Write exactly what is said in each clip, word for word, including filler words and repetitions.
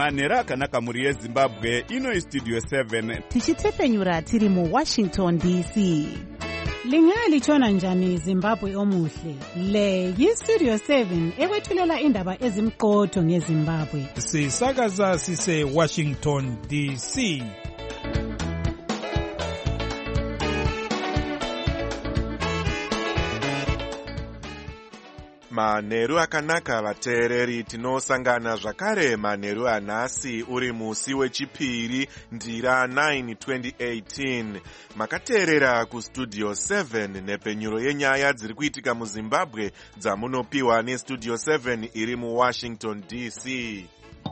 manheru akanaka mhuri yezimbabwe. Ino istudio seven tichitefenyura tiri muwashington D C. Lingalitshona njani Zimbabwe omuhle? Le yistudio seven ekwethulela indaba ezimqotho ngeZimbabwe. Sisakaza sise Washington D C. Manheru akanaka vateereri, tinosangana zvakare manheru anhasi uri musi wechipiri ndira nine twenty eighteen. Makateerera kustudio seven nepenyuro yenyaya dziri kuitika muZimbabwe dzamunopiwa nestudio seven iri muWashington D C.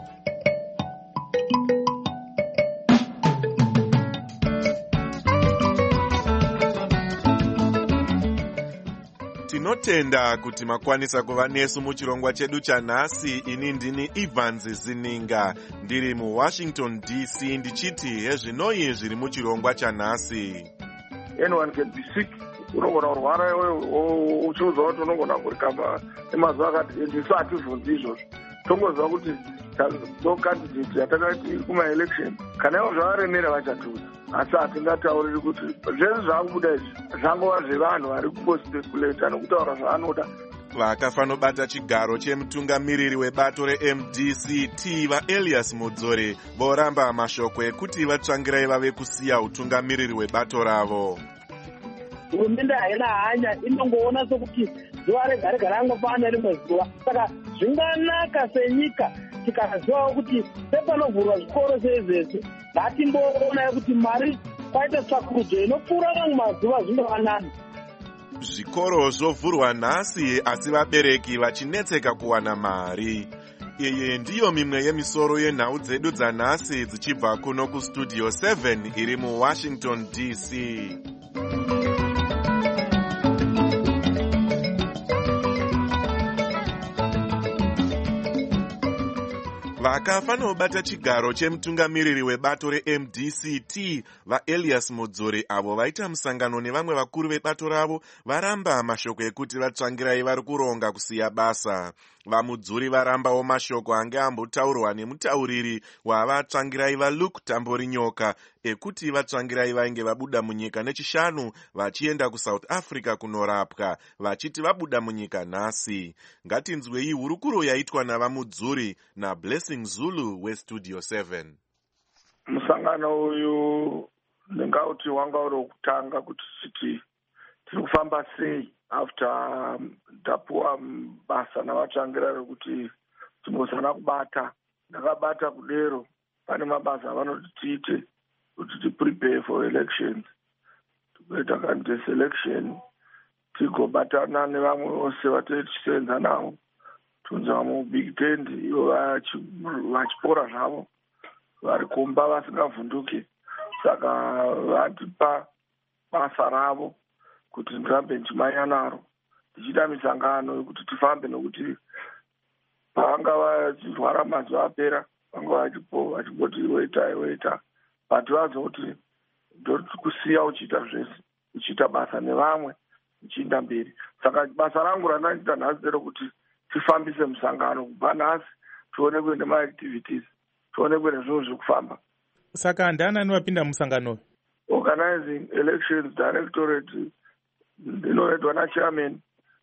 Tinotenda kuti makwanisa kuva nesu muchirongwa chedu chanhasi. Ini ndini Evans Zininga ndiri muWashington D C ndichiti hezvinoi zviri muchirongwa chanhasi. Anyone can be sick. Unogona kurwara uchiudza kuti unogona kurikamba emazuva akati ndisati bvunzi izvozvo. Tongoziva kuti no candidate yatakati kuma-election kana ivo zvavaremera vachatuza. Asi hatingatauriri kuti zvese zvaakubuda izvi zvangova zvevanhu vari kungospekulata nokutaura zvaanoda. Vakafanobata chigaro chemutungamiriri webato reM D C T vaElias Mudzore voramba mashoko ekuti vatsvangirai vave kusiya utungamiriri webato ravo. Hurumende haina hanya, inongoona sokuti zuva rega rega rangofana rimwe zuva. Saka zvinganaka senyika tikazivawo kuti sepanovhurwa zvikoro seizvesi ngatimboona kuti mari kwaita tsvakurudzo inopfuura kamwe mazuva zvingava nani. Zvikoro zvovhurwa nhasi asi vabereki vachinetseka kuwana mari. Iyi ndiyo mimwe yemisoro yenhau dzedu dzanhasi dzichibva kuno kustudio seven iri muWashington D C. Vakafanobata chigaro chemutungamiriri webato reM D C T vaElias Mudzore avo vaita musangano nevamwe vakuru vebato ravo varamba mashoko ekuti vatsvangirai vari kuronga kusiya basa. Vamudzuri varambawo mashoko ange ambotaurwa nemutauriri wavatsvangirai vaLuke Tamborinyoka ekuti vatsvangirai vainge vabuda munyika nechishanu vachienda kuSouth Africa kunorapwa, vachiti vabuda munyika nhasi. Ngatinzwei hurukuro yaitwa navamudzuri naBlessing Zulu westudio seven. Musangano uyu ndingauti wanga uri wokutanga kuti titi tiri kufamba sei after ndapuwa basa navatsvangira rekuti timbozana kubata. Ndakabata kudero pane mabasa avanoti tiite kuti tiprepare for elections. Tikuita candidate selection tigobatana nevamwe vose vatee tichisenza navo. Tunza mubig tent ivo vachipora zvavo vari kumba vasingavhunduki. Saka vatipa basa ravo kuti ndirambe ndichimanya naro ndichiita misangano yekuti tifambe, nokuti pavanga vachirwara mazuva apera vanga vachingoti weita weita but vazoti ndokusiya uchiita zvese uchiita basa nevamwe uchienda mberi. Saka basa rangu randaita nhasi rekuti tifambise musangano kubva nhasi tionekwe nemaactivities, tionekwe nezvinhu zviri kufamba. Saka ndianani wapinda musangano? Organizing Elections Directorate inoitwa nachairman,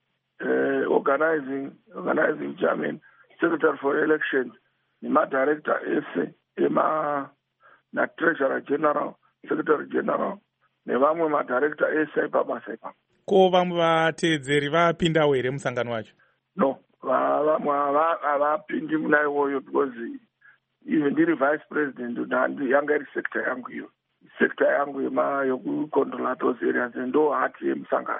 uh, organizing organizing chairman, secretary for elections, nemadirector ese ema natreasurer general, secretary general nevamwe madirector ese aipabasa ipapo. Ko vamwe vateedzeri vapindawo here musangano wacho? No, vamwe havapindi muna iwoyo because even ndiri vice president yanga iri sector yangu iyo. Sector yangu yokucontrola those areas ndo hati yemusangano.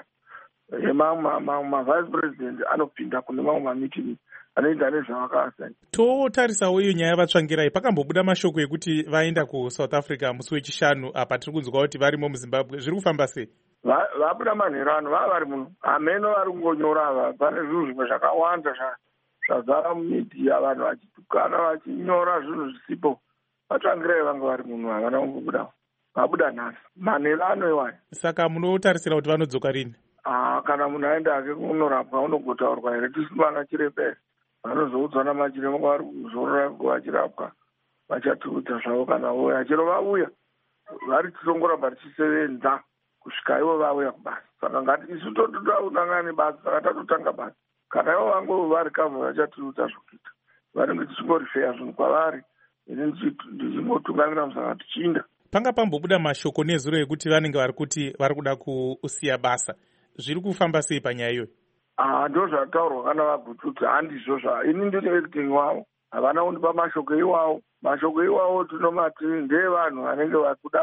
Ma-vice president anopinda kune mamwe mameeting anoenda nezvavakaasai. Totarisawo iyo nyaya yavatsvangirai, pakambobuda mashoko ekuti vaenda kuSouth Africa musi wechishanu apa tiri kunzwa kuti varimo muZimbabwe. Zviri kufamba sei? Vabuda manherano vava vari muno. Hameno vari kungonyora ava. Pane zvinhu zvimwe zvakawanda zvazara mumedia, vanhu vachitukana vachinyora zvinhu zvisipo. Vatsvangirai vanga vari muno, havana kumbobudawo. Vabuda nhasi manherano iwayo. Saka munotarisira kuti vanodzoka rini? Ah, kana munhu aenda hake kunorapwa unongotaurwa here tisina chiremba here. Vanozoudzwa namachiremba vari kuzorora vachirapwa vachatiudza zvavo kana vauya. Chero vauya vari tirongoramba tichisevenza kusvika ivo vauya kubasa. Saka ngati isu totoda kutanga nebasa, saka tatotanga basa. Kana ivo vangu vari kavha vachatiudza zvokuita, vanenge tichingorifeya zvinhu kwavari, ini ndichingotungamira musaka tichiinda. Panga pambobuda mashoko nezuro ekuti vanenge vari kuti vari kuda kusiya basa. Zviri kufamba sei panyaya iyoyo? Ah, ndo zvataurwa kana vagutudzi, handizvo zva ini ndiri editing wavo, havana kundipa mashoko iwawo. Mashoko iwawo tinomati ndeevanhu vanenge vakuda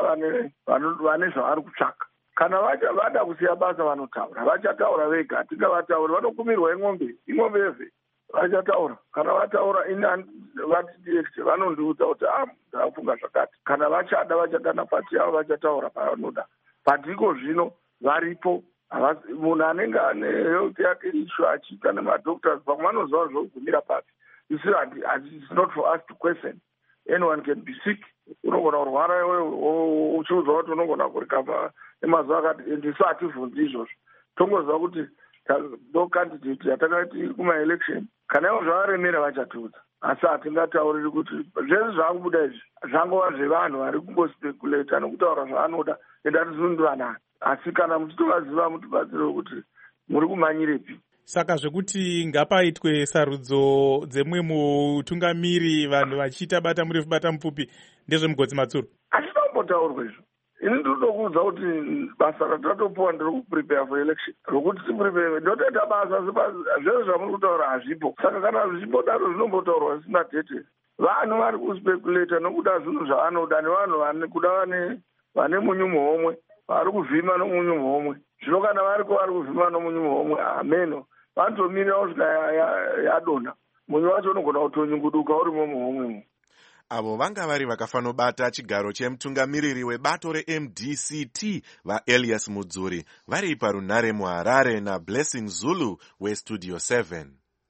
vane zvavari kutsvaka. Kana vada kusiya basa vanotaura, vachataura vega, hatingavatauri, vanokumirwa ing'ombe, ing'ombe yevhe, vachataura. Kana vataura ini vati vanondiudza kuti ah, ndafunga zvakati. Kana vachada vachadana pati yavo vachataura pavanoda. Patiko zvino varipo. Munhu anenge ane health yake issue achiita nemadoctors pamwe vanoziva zvokugumira pasi. You see, it's not for us to question. Anyone can be sick. Unogona kurwara iwe uchiudzwa kuti unogona kurikavha emazuva akati, ndisu hativhunzi izvozvo. Tongoziva kuti do candidate yatakaiti kuma-election, kana ivo zvavaremera vachatiudza. Asi hatingatauriri kuti zvese zvakubuda izvi zvangova zvevanhu vari kungospekulata nokutaura zvavanoda, ende hatizivi vanani. Asi kana muchitovaziva mutibatsire kuti muri kumanyirepi. Saka zvekuti ngapaitwe sarudzo dzemwe mutungamiri vanhu vachiita bata murefu bata mupfupi ndezvemugodzi Matsuru. Hazvinombotaurwa izvo. Ini ndinokuudza kuti basa ratatopuwa ndiri kuprepare for election. Rokuti tiprepare ndotoita basa zvese zvamuri kutaura hazvipo. Saka kana zvichimbodaro zvinombotaurwa zvisina dhete. Vanhu vari kuspekulata nokuda zvinhu zvavanoda nevanhu vane kuda vane munyu muhomwe. Vari kuvhima nomunyu muhomwe. Zvino kana variko vari kuvhima nomunyu muhomwe, ameno vanotomirira kusvika yadonha. Munyu wacho unogona kutonyunguduka urimo muhomwemo. Avo vanga vari vakafanobata chigaro chemutungamiriri webato re-M D C T vaElias Mudzuri vari parunhare muHarare naBlessing Zulu weStudio seven.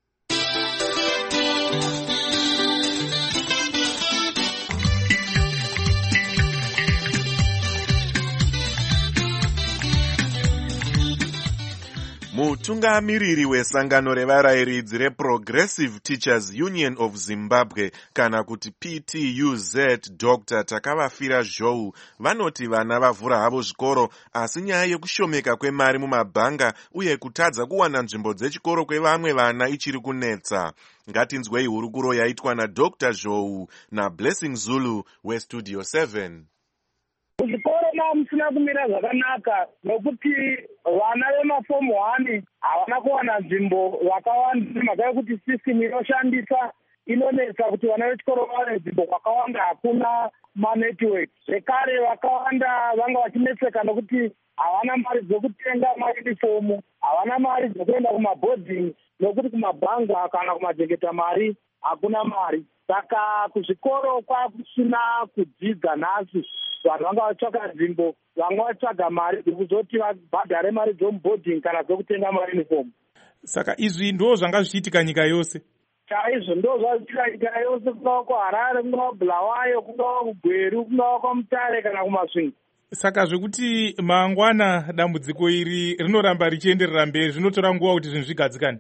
Mutungamiriri wesangano revarayiridzi reProgressive Teachers Union of Zimbabwe kana kuti P T U Z Doctor Takavafira Zhou vanoti vana vavhura havo zvikoro asi nyaya yekushomeka kwemari mumabhanga uye kutadza kuwana nzvimbo dzechikoro kwevamwe vana ichiri kunetsa. Ngatinzwei hurukuro yaitwa naDoctor Zhou naBlessing Zulu weStudio seven. Kuzvikoro musina kumira zvakanaka nokuti vana vemafomu one havana kuwana nzvimbo vakawanda mhaka yekuti system inoshandisa inonetsa kuti vana vechikoro vawane nzvimbo kwakawanda hakuna manetwork. Zvekare vakawanda vanga vachinetseka nokuti havana mari dzokutenga mayunifomu, havana mari dzokuenda kumaboarding nokuti kumabhanga kana kumajengeta mari hakuna mari. Saka kuzvikoro kwakusina kudzidza nhasi. Vanhu vanga vatsvaka nzvimbo, vamwe vatsvaga mari dzekuzoti vabhadhare mari dzomuboarding kana dzokutenga mayunifomu. Saka izvi ndo zvanga zvichiitika nyika yose. Chaizvo ndo zvaziitika nyika yose, kungava kuHarare, kungava kuBulawayo, kungava kuGweru, kungava kwaMutare kana kuMasvingo. Saka zvekuti mangwana dambudziko iri rinoramba richienderera mberi, zvinotora nguva kuti zvinhu zvigadzikane.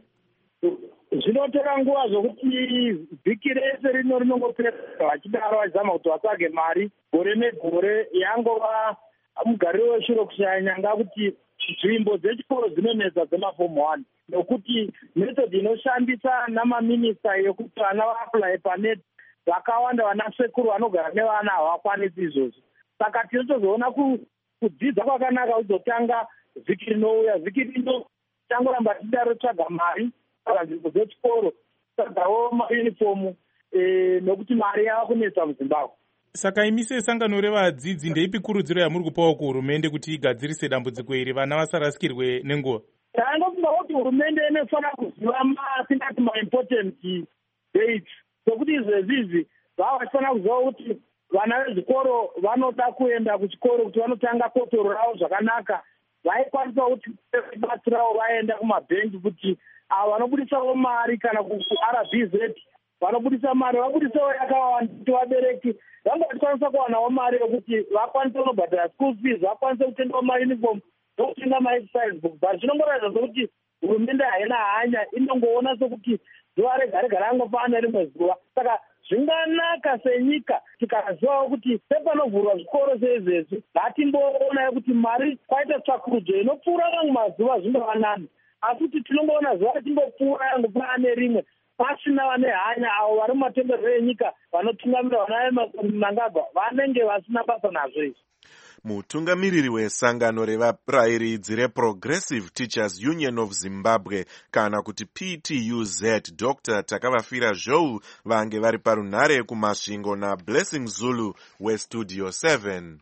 Zvinotora nguva zvokuti vhiki rese rino rinongopera vachidaro vachizama kuti vatsvage mari gore negore. Yangova mugariro weshuro kushaya nyanga kuti nzvimbo dzechikoro dzinonetsa dzemafomu one nokuti method inoshandisa namaminista yokuti vana vaapply panet vakawanda vana sekuru vanogara nevana havakwanisi izvozvo. Saka tinotozoona kudzidza kwakanaka kuzotanga vhiki rinouya. Vhiki rino tangoramba tidaro tsvaga mari nzvimbo dzechikoro, tsvagawo mayunifomu nokuti mari yava kunetsa muZimbabwe. Saka imi sesangano revadzidzi ndeipi kurudziro yamuri kupawo kuhurumende kuti igadzirise dambudziko iri vana vasarasikirwe nenguva? Tandofunga kuti hurumende inofanira kuziva matingati maimportant dates sokuti izvezvizi vava vachifanira kuziva kuti vana vezvikoro vanoda kuenda kuchikoro kuti vanotanga kotoro ravo zvakanaka, vaikwanisa kuti batsirawo vaenda kumabhengi kuti avo vanobudisawo mari kana ku-R B Z vanobudisa mari vabudisawo yakawanda kuti vabereki vanga vachikwanisa kuwanawo mari yokuti vakwanise kunobhadhara school fees, vakwanise kutengawo mauniform nokutenga maexercise book. But zvinongoratidza sokuti hurumende haina hanya, inongoona sokuti zuva rega rega rangofana rimwe zuva. Saka zvinganaka senyika tikazivawo kuti sepanovhurwa zvikoro seizvezvi ngatimboona kuti mari kwaita tsvakurudzo inopfuura mamwe mazuva zvinova nani, asi kuti tinongoona zuva timbopfuura yangu paane rimwe pasina vane hanya avo vari mumatenderero enyika vanotungamira vana Mnangagwa vanenge vasina basa nazvo izvi. Mutungamiriri wesangano revarayiridzi reProgressive Teachers Union of Zimbabwe kana kuti P T U Z Doctor Takavafira Zhou vange vari parunhare kumasvingo naBlessing Zulu weStudio seven.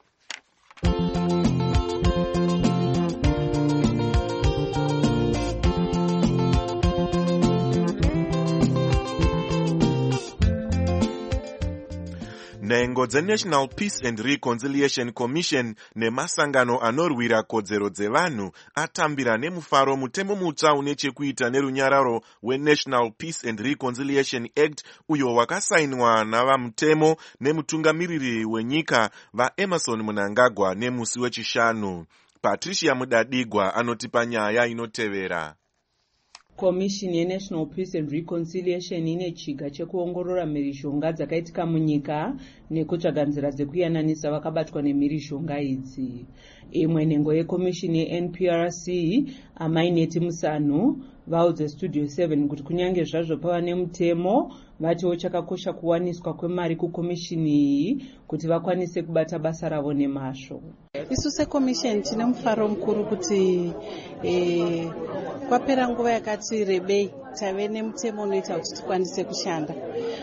Nhengo dzeNational Peace and Reconciliation Commission nemasangano anorwira kodzero dzevanhu atambira nemufaro mutemo mutsva une chekuita nerunyararo weNational Peace and Reconciliation Act uyo wakasainwa navamutemo nemutungamiriri wenyika vaEmerson Mnangagwa nemusi wechishanu. Patricia Mudadigwa anotipa nyaya inotevera. Komishini yeNational Peace and Reconciliation ine chiga chekuongorora mhirizhonga dzakaitika munyika nekutsvaga nzira dzekuyananisa vakabatwa nemhirizhonga idzi. Imwe nhengo yekomishini yeN P R C Amaineti Musanu vaudza Studio seven kuti kunyange zvazvo pava nemutemo vatiwo chakakosha kuwaniswa kwemari kukomishini iyi kuti vakwanise kubata basa ravo nemazvo. Isu sekomishini tine mufaro mukuru kuti eh, kwapera nguva yakati rebei tave nemutemo unoita kuti tikwanise kushanda,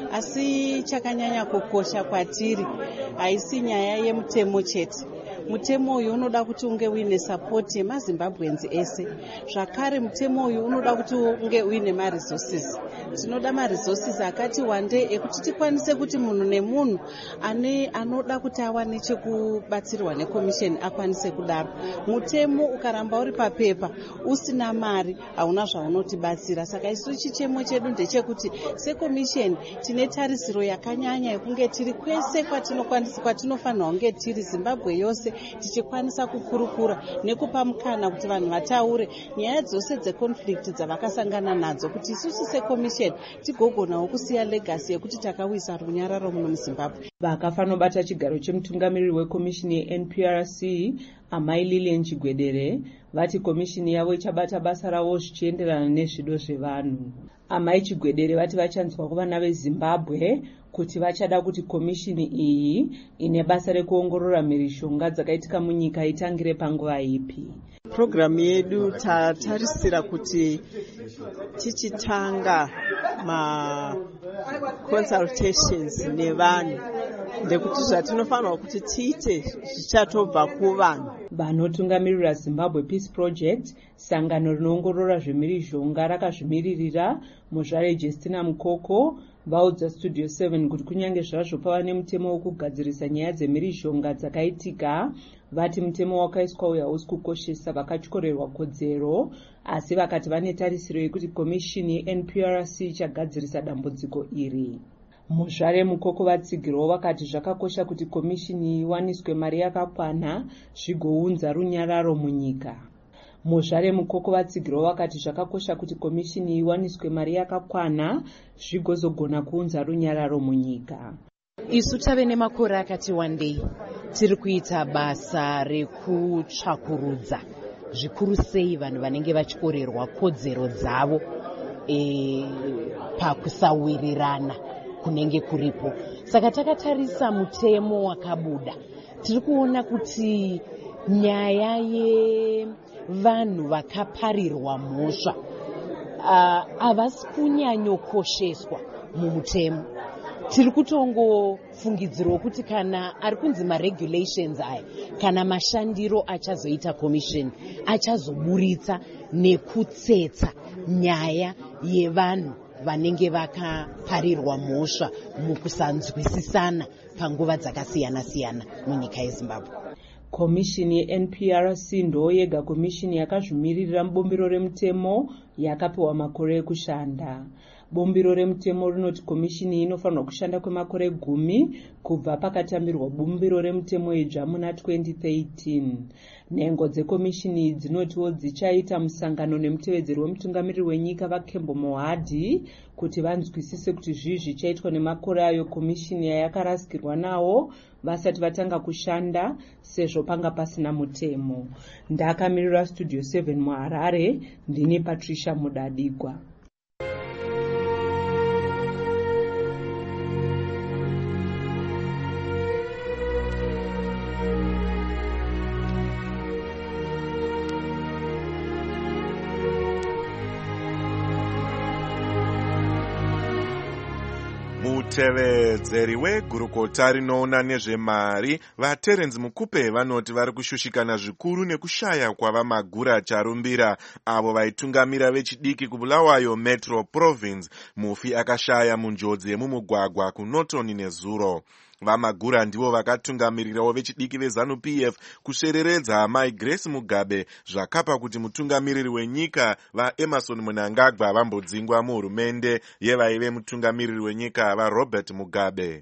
asi chakanyanya kukosha kwatiri haisi nyaya yemutemo chete. Mutemo uyu unoda kuti unge uine support yemaZimbabwenzi ese. Zvakare mutemo uyu unoda kuti unge uine maresources. Tinoda maresources akati wande ekuti tikwanise kuti munhu nemunhu ane anoda kuti awane chekubatsirwa nekomisheni akwanise kudaro. Mutemo ukaramba uri papepa usina mari hauna zvaunotibatsira. Saka isu chichemo chedu ndechekuti sekomisheni tine tarisiro yakanyanya yekunge tiri kwese kwatinokwanisa kwatinofanira kunge tiri Zimbabwe yose tichikwanisa kukurukura nekupa mukana kuti vanhu vataure nyaya dzose dzeconflict dzavakasangana nadzo kuti isusu sekomisheni tigogonawo kusiya legacy yekuti takawisa runyararo muno muZimbabwe. Vakafanobata chigaro chemutungamiriri wekomishini yeN P R C Amai Lilian Chigwedere vati komishini yavo ichabata basa ravo zvichienderana nezvido zvevanhu. Amai Chigwedere vati vachanzwa kuvana veZimbabwe kuti vachada kuti komishini iyi ine basa rekuongorora mhirizhonga dzakaitika munyika itangire panguva ipi. Programu yedu tatarisira kuti tichitanga ma consultations nevanhu ndekuti zvatinofanira kuti tiite zvichatobva kuvanhu. Vanotungamirira Zimbabwe Peace Project, sangano rinoongorora zvemhirizhonga rakazvimiririra muzvare Justina Mukoko vaudza Studio seven kuti kunyange zvazvo pava nemutemo wokugadzirisa nyaya dzemhirizhonga dzakaitika, vati mutemo wakaiswa uya hausi kukoshesa vakatyorerwa kodzero, asi vakati vane tarisiro yekuti komishini yeN P R C ichagadzirisa dambudziko iri. Muzvare Mukoko vatsigirwawo vakati zvakakosha kuti komishini iwaniswe mari yakakwana zvigounza runyararo munyika. Muzvare Mukoko vatsigirwawo vakati zvakakosha kuti komishini iwaniswe mari yakakwana zvigozogona kuunza runyararo munyika. Isu tave nemakore akati wandei tiri kuita basa rekutsvakurudza zvikuru sei vanhu vanenge vachikorerwa kodzero dzavo e, pakusawirirana kunenge kuripo. Saka takatarisa mutemo wakabuda tiri kuona kuti nyaya yevanhu vakaparirwa mhosva havasi uh, kunyanyokosheswa mumutemo. Tiri kutongofungidzirwa kuti kana ari kunzi maregulations aya kana mashandiro achazoita commission achazoburitsa nekutsetsa nyaya yevanhu vanenge vakaparirwa mhosva mukusanzwisisana panguva dzakasiyana siyana munyika yeZimbabwe. Komishini yeN P R C ndo yega komishini yakazvimiririra mubumbiro remutemo yakapiwa makore ekushanda. Bumbiro remutemo rinoti komishini inofanirwa kushanda kwemakore gumi kubva pakatambirwa bumbiro remutemo idzva muna twenty thirteen. Nhengo dzekomishini dzinotiwo dzichaita musangano nemutevedzeri wemutungamiriri wenyika vaKembo Mohadi kuti vanzwisise kuti zvii zvichaitwa nemakore ayo komishini yayakarasikirwa nawo vasati vatanga kushanda sezvo panga pasina mutemo. Ndakamirira Studio seven muHarare, ndini Patricia Mudadigwa. Mutevedzeri wegurukota rinoona nezvemari vaTerence Mukupe vanoti vari kushushikana zvikuru nekushaya kwavamagura charumbira avo vaitungamira vechidiki kuBulawayo Metro Province mufi akashaya munjodzi yemumugwagwa kuNorton nezuro. Vamagura ndivo vakatungamirirawo vechidiki veZANU-P F kushereredza Mai Grace Mugabe zvakapa kuti mutungamiriri wenyika vaEmerson Mnangagwa vambodzingwa muhurumende yevaive mutungamiriri wenyika vaRobert Mugabe.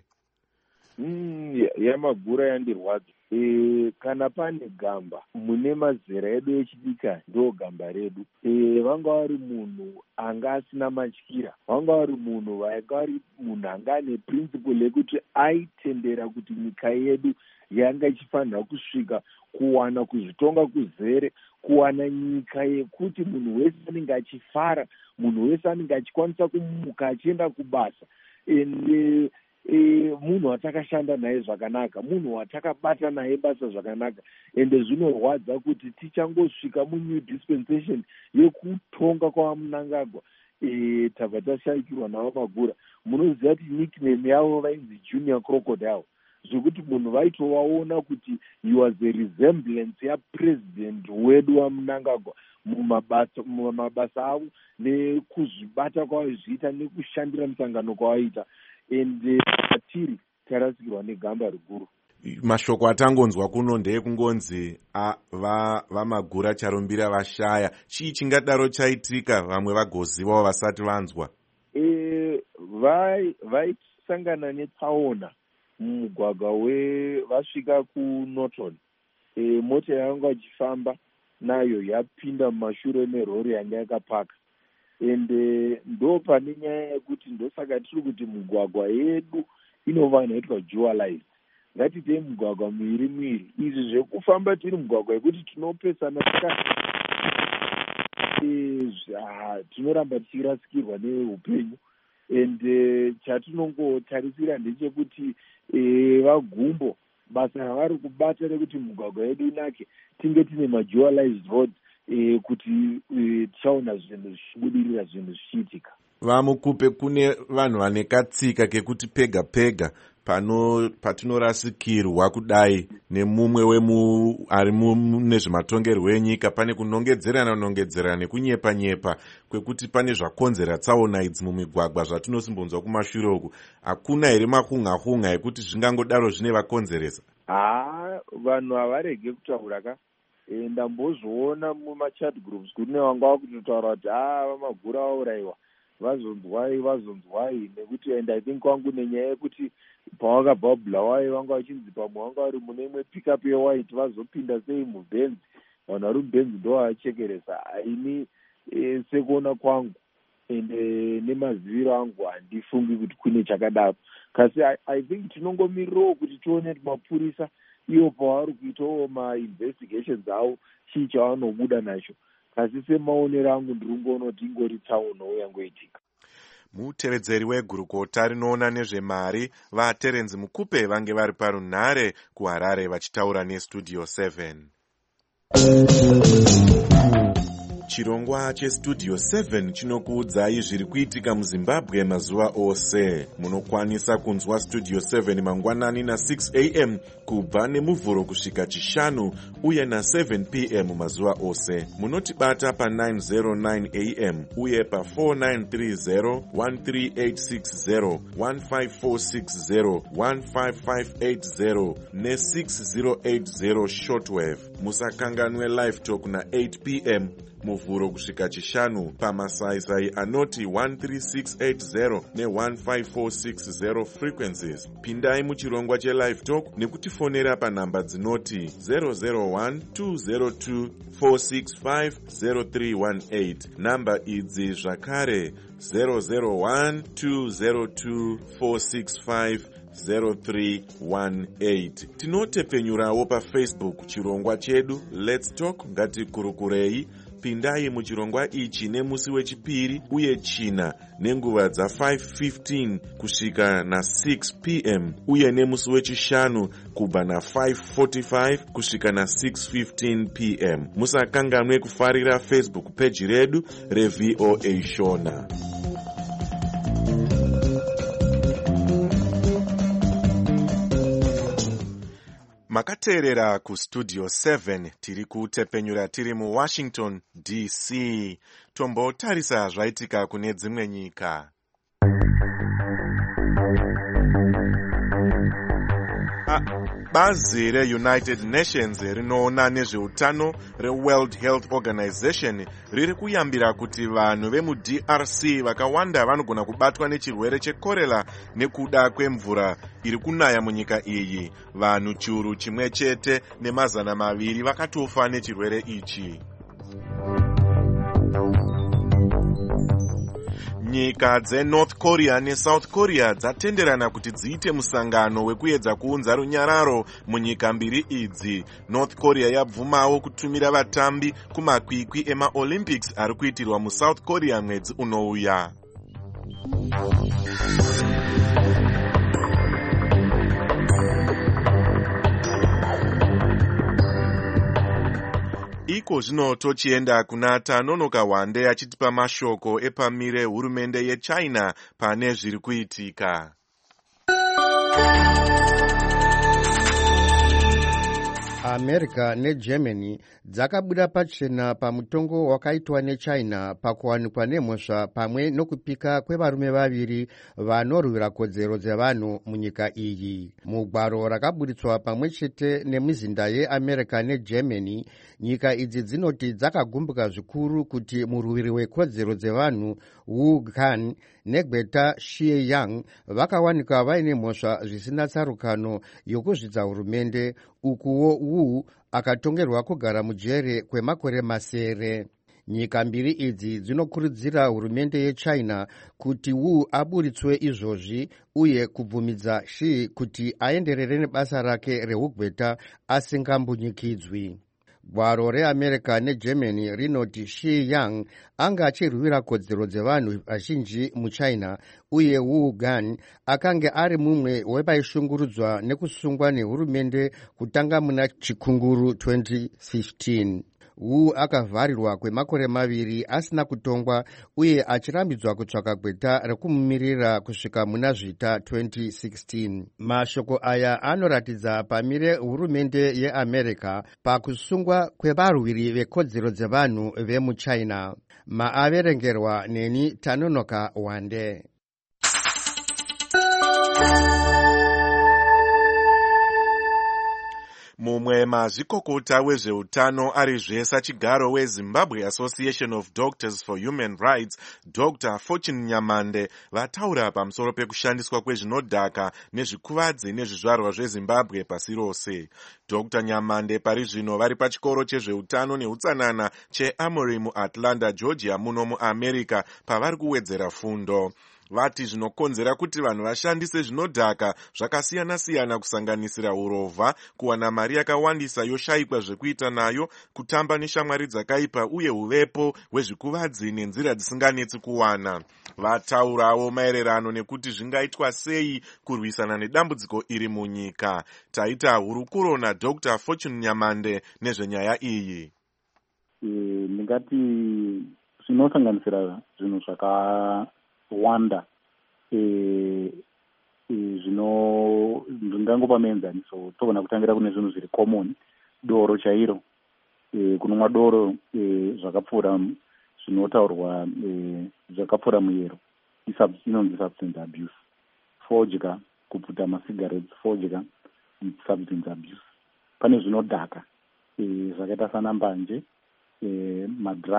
Mm, yamagura yandirwadza. E, kana pane gamba mune mazera edu echidika ndo gamba redu. E, vanga vari munhu anga asina matyira, vanga vari munhu vaika vari munhu anga ane principle lekuti aitendera kuti nyika yedu yanga ichifanira kusvika kuwana kuzvitonga kuzere, kuwana nyika yekuti munhu wese anenge achifara, munhu wese anenge achikwanisa kumuka achienda kubasa. Ende E, munhu watakashanda naye zvakanaka, munhu watakabata naye basa zvakanaka, ende zvinorwadza kuti tichangosvika munew dispensation yekutonga kwaMnangagwa e, tabva tashayikirwa navamagura. Munoziva kuti nickname yavo vainzi Junior Crocodile, zvekuti munhu vaitovaona kuti he was a resemblance yapresident wedu waMnangagwa mumabasa mumabasa avo nekuzvibata kwavazviita nekushandira musangano kwavaita. Ende atiri tarasikirwa negamba riguru. Mashoko atangonzwa kuno ndeekungonzi vamagura charumbira vashaya. Chii chingadaro chaitika vamwe vagozivawo vasati vanzwa? E, vaisangana netsaona mumugwagwa we vasvika kuNorton. E, mota yavanga vachifamba nayo yapinda mumashure merori yanga yakapaka. Ende ndo pane nyaya yekuti ndosaka tiri kuti mugwagwa yedu inova inoitwa dualized. Ngatitei mugwagwa miviri miviri. Izvi zvekufamba tiri mugwagwa yekuti tinopesana e, tinoramba tichirasikirwa neupenyu. Ende chatinongotarisira ndechekuti e, vagumbo basa ravari kubata rekuti mugwagwa yedu inake tinge tine madualized roads. E, kuti e, tichaona zvinhu zvichibudirira zvinhu zvichiitika. Vamukupe kune vanhu vane katsika kekuti pega pega pano patinorasikirwa kudai nemumwe wemu ari nezvematongerwo enyika pane kunongedzerana kunongedzerana nekunyepa nyepa kwekuti pane zvakonzera tsaona idzi mumigwagwa zvatinosimbonzwa kumashure uku. Hakuna here mahunga hunga ekuti zvingangodaro zvine vakonzeresa? Haa, vanhu havarege kutaura ka. E, ndambozviona mumachat groups kuti nevanga vakutotaura kuti haa vamagura vaurayiwa vazonzwai vazonzwai nekuti and I think wangu nenyaya yekuti pavakabva kuBulawayo vanga vachinzi pamwe vanga vari mune imwe pickup yewhite vazopinda sei mubhenzi, vanhu vari mubhenzi ndo vavachekeresa. Ini e, sekuona kwangu ende nemaziviro angu handifungi kuti kune chakadaro. Kasi I, I think tinongomirirawo kuti tione kuti mapurisa iyo pavari kuitawo ma-investigations avo chii chavanobuda nacho. Kasi semaonero angu ndiringoona kuti ingori tsaono yangoitika. Mutevedzeri wegurukota rinoona nezvemari vaTerence Mukupe vange vari parunhare kuHarare vachitaura neStudio seven. Chirongwa cheStudio seven chinokuudzai zviri kuitika muZimbabwe mazuva ose. Munokwanisa kunzwa Studio seven mangwanani na six a m kubva nemuvhuro kusvika chishanu uye na seven p m mazuva ose. Munotibata pa nine oh nine a m uye pa four nine three zero, one three eight six zero, one five four six zero, one five five eight zero ne six zero eight zero shortwave. Musakanganwe live talk na eight p m muvhuro chitatu kusvika chishanu pamasaisai anoti one three six eight zero ne one five four six zero frequencies. Pindai muchirongwa chelive talk nekutifonera panhamba dzinoti zero zero one two zero two four six five zero three one eight. Namba idzi zvakare zero zero one two zero two four six five zero three one eight. Tinotepenyurawo pafacebook chirongwa chedu Let's Talk ngatikurukurei. Pindai muchirongwa ichi nemusi wechipiri uye china nenguva dza five fifteen kusvika na six p m uye nemusi wechishanu kubva na five forty-five kusvika na six fifteen p m. Musakanganwe kufarira Facebook page redu reV O A Shona. Makateerera kustudio seven tiri kutepenyura tiri muWashington D C. Tombotarisa zvaitika kune dzimwe nyika. Ah, bazi reUnited Nations rinoona nezveutano reWorld Health Organization riri kuyambira kuti vanhu vemuD R C vakawanda vanogona kubatwa nechirwere chekorera nekuda kwemvura iri kunaya munyika iyi. Vanhu chiuru chimwe chete nemazana maviri vakatofa nechirwere ichi. Nyika dzeNorth Korea neSouth Korea dzatenderana kuti dziite musangano wekuedza kuunza runyararo munyika mbiri idzi. North Korea yabvumawo kutumira vatambi kumakwikwi emaOlympics ari kuitirwa muSouth Korea mwedzi unouya. Iko zvino tochienda kuna Tanonoka Wande achitipa mashoko epamire hurumende yeChina pane zviri kuitika. America neGermany dzakabuda pachena pamutongo wakaitwa neChina pakuwanikwa nemhosva pamwe nokupika kwevarume vaviri vanorwira kodzero dzevanhu munyika iyi. Mugwaro rakaburitswa pamwe chete nemizinda yeAmerica neGermany, nyika idzi dzinoti dzakagumbuka zvikuru kuti murwiri wekodzero dzevanhu Wu Gan neGweta Xie vakawanikwa vaine mhosva zvisina tsarukano yokuzvidza hurumende, ukuwo Wu akatongerwa kugara mujere kwemakore masere. Nyika mbiri idzi dzinokurudzira hurumende yeChina kuti Wu aburitswe izvozvi uye kubvumidza Xi kuti aenderere nebasa rake reugweta asingambunyikidzwi. Gwaro reAmerica neGermany rinoti Xi Yang anga achirwira kodzero dzevanhu vazhinji muChina uye Wu Gan akange ari mumwe wevaishungurudzwa nekusungwa nehurumende kutanga muna chikunguru twenty fifteen. Wu akavharirwa kwemakore maviri asina kutongwa uye achirambidzwa kutsvaka gweta rekumumirira kusvika muna zvita twenty sixteen. Mashoko aya anoratidza pamire hurumende yeAmerica pakusungwa kwevarwiri vekodzero dzevanhu vemuChina. Maaverengerwa neni Tanonoka Wande. Mumwe mazvikokota wezveutano ari zvesa chigaro weZimbabwe Association of Doctors for Human Rights, Doctor Fortune Nyamande, vataura pamusoro pekushandiswa kwezvinodhaka nezvikuvadzi nezvizvarwa zveZimbabwe pasi rose. Doctor Nyamande pari zvino vari pachikoro chezveutano neutsanana cheAmory muAtlanta, Georgia muno muAmerica pavari kuwedzera fundo. Vati zvinokonzera kuti vanhu vashandise zvinodhaka zvakasiyana-siyana kusanganisira urovha, kuwana mari yakawandisa yoshayikwa zvekuita nayo, kutamba neshamwari dzakaipa uye uvepo hwezvikuvadzi nenzira dzisinganetsi kuwana. Vataurawo maererano nekuti zvingaitwa sei kurwisana nedambudziko iri munyika. Taita hurukuro naDr Fortune Nyamande nezvenyaya iyi. Ndingati zvinosanganisira zvinhu zvaka wanda e, e, zvino ndingangopa muenzaniso togona kutangira kune zvinhu zviri common, doro chairo, e, kunonwa doro e, zvakapfuura zvinotaurwa e, zvakapfuura muyero inonzi substance abuse. Fodya, kuputa masigarettes, fodya substance abuse. Pane zvinodhaka e, zvakaita sana mbanje, e, madrugs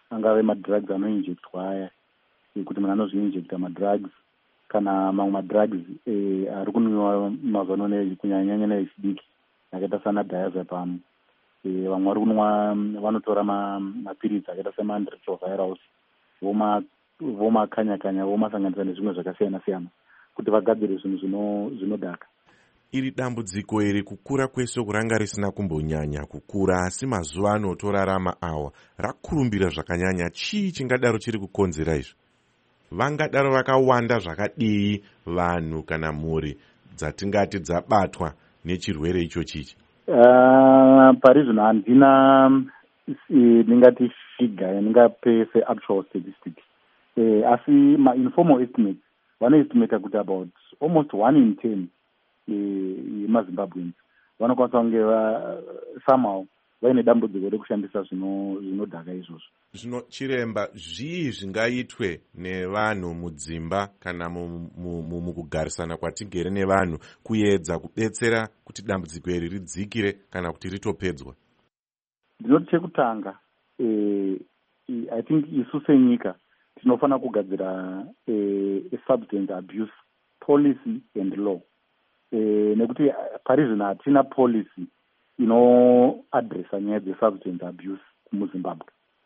angave madrugs anoinjectwa aya kuti munhu anozviinjecta madrugs kana mamwe madrugs ari kunwiwa mazuva ano kunyanyanya nevechidiki akaita sana diazepam. Vamwe vari kunwa vanotora mapiritsi akaita semanretrovirals vomakanya-kanya vomasanganisa nezvimwe zvakasiyana-siyana kuti vagadzire zvinhu zvinodhaka. Iri dambudziko iri kukura kwesoko ranga risina kumbonyanya kukura, asi mazuva ano torarama awa rakurumbira zvakanyanya. Chii chingadaro chiri kukonzera izvo? Vangadaro vakawanda zvakadii vanhu kana mhuri dzatingati dzabatwa nechirwere icho chichi? Uh, pari zvino handina ndingati figure yandingape se-actual statistics. Uh, asi ma-informal estimates vanoestimata kuti about almost one in ten yemazimbabweans vanokwanisa kunge somehow vaine dambudziko rekushandisa zvinodhaka izvozvo. Zvino chiremba, zvii zvingaitwe nevanhu mudzimba kana mukugarisana kwatigere nevanhu kuedza kubetsera kuti dambudziko iri ridzikire kana kuti ritopedzwa? Ndinoti chekutanga, I think isu senyika tinofanira kugadzira substance abuse policy and law. Nekuti pari zvino hatina policy inoadresa nyaya dzesubstance abuse muzimbabwe.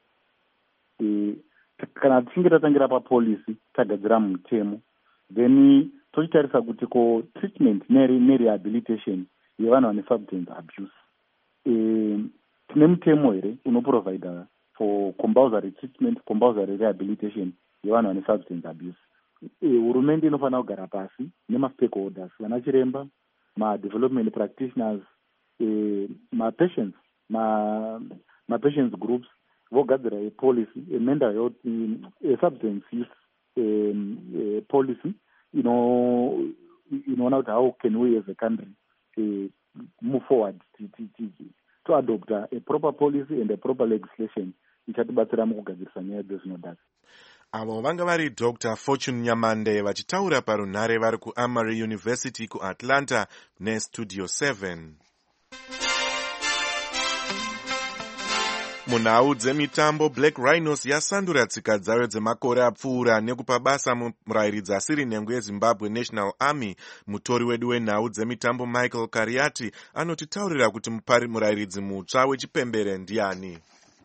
Kana tichinge tatangira papolicy tagadzira mutemo, then tochitarisa kuti ko treatment nerehabilitation yevanhu vane substance abuse tine mutemo here unoprovida for compulsory treatment, compulsory rehabilitation yevanhu vane substance abuse. Hurumende inofanira kugara pasi nemastakeholders, vana chiremba, ma-development practitioners, ma-patients, ma-patients groups, vogadzira a policy, a mental health, a substance use um, a policy, you know, you know, how can we as a country uh, move forward to, to, to, to adopt a, a proper policy and a proper legislation ichatibatsira mukugadzirisa nyaya dzezvinodhaka. Avo vanga vari Doctor Fortune Nyamande vachitaura parunhare vari kuAmory University kuAtlanta neStudio seven. Munhau dzemitambo, Black Rhinos yasandura tsika dzayo dzemakore apfuura nekupa basa murayiridzi asiri nhengo yeZimbabwe National Army. Mutori wedu wenhau dzemitambo Michael Kariati anotitaurira kuti mupari murayiridzi mutsva wechipembere ndiani.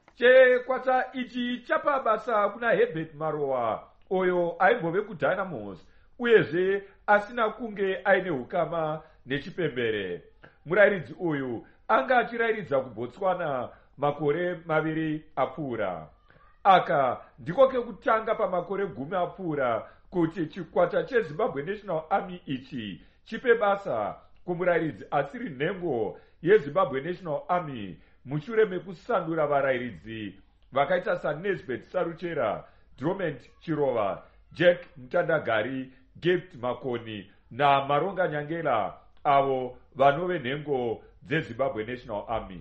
Chekwata ichi chapa basa kuna Herbert Marowa, oyo aimbove kuDynamos, uyezve asina kunge aine hukama nechipembere. Murayiridzi uyu anga achirayiridza kuBotswana makore maviri apfuura. Aka ndiko kekutanga pamakore gumi apfuura kuti chikwata cheZimbabwe National Army ichi chipe basa kumurayiridzi asiri nhengo yeZimbabwe National Army mushure mekusandura varayiridzi vakaita saNesbeth Saruchera, Drummond Chirova, Jack Mtandagari, Gift Makoni naMaronga Nyangela, avo vanove nhengo dzeZimbabwe National Army.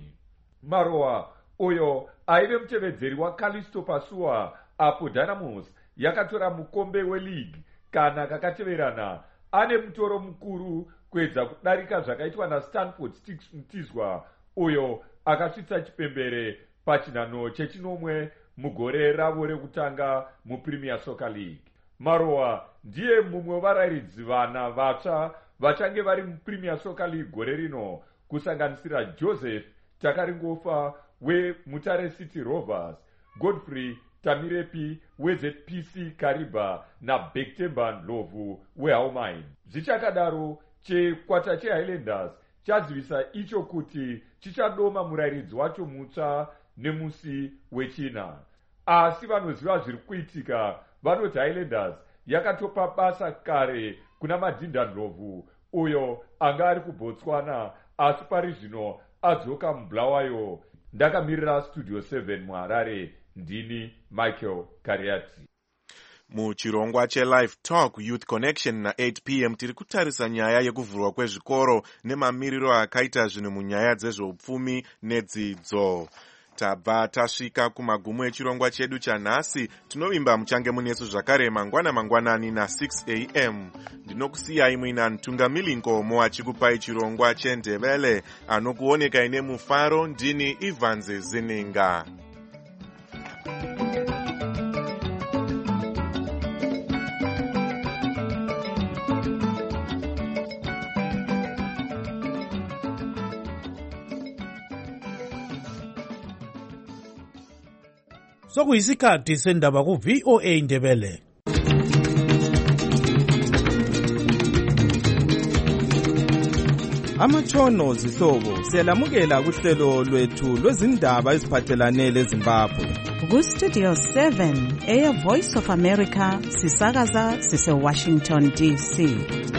Marowa uyo aive mutevedzeri waCallisto Pasua apo Dynamos yakatora mukombe weleague kana kakateverana, ane mutoro mukuru kuedza kudarika zvakaitwa naStanford Sticks Mtizwa uyo akasvitsa chipembere pachinhano chechinomwe mugore ravo rekutanga muPremier Soccer League. Marowa ndiye mumwe wevarayiridzi vana vatsva vachange vari muPremier Soccer League gore rino, kusanganisira Joseph Takaringofa weMutare City Rovers, Godfrey Tamirepi weZ P C Kariba naBektemba Ndlovu weHaumine. Zvichakadaro, chekwata cheHighlanders chazivisa icho kuti chichadoma murayiridzi wacho mutsva nemusi wechina. Asi vanoziva zviri kuitika vanoti Highlanders yakatopa basa kare kuna Madhinda Ndlovu uyo anga ari kuBotswana, asi pari zvino adzoka muBulawayo. Ndakamirira Studio seven muHarare, ndini Michael Kariati. Muchirongwa cheLive Talk Youth Connection na eight p m tiri kutarisa nyaya yekuvhurwa kwezvikoro nemamiriro akaita zvinhu munyaya dzezveupfumi nedzidzo. Tabva tasvika kumagumo echirongwa chedu chanhasi. Tinovimba muchange munesu zvakare mangwana mangwanani na six a m Ndinokusiyai muina Ntungamili Ngomo achikupai chirongwa cheNdebele. Anokuoneka ine mufaro ndini Ivanze Zininga. sokuyisikhathi sendaba ku-V O A Ndebele. Amatshono zihlobo siyalamukela kuhlelo lwethu lwezindaba eziphathelane leZimbabwe. Ku-Studio seven eya Voice of America sisakaza sise-Washington D C.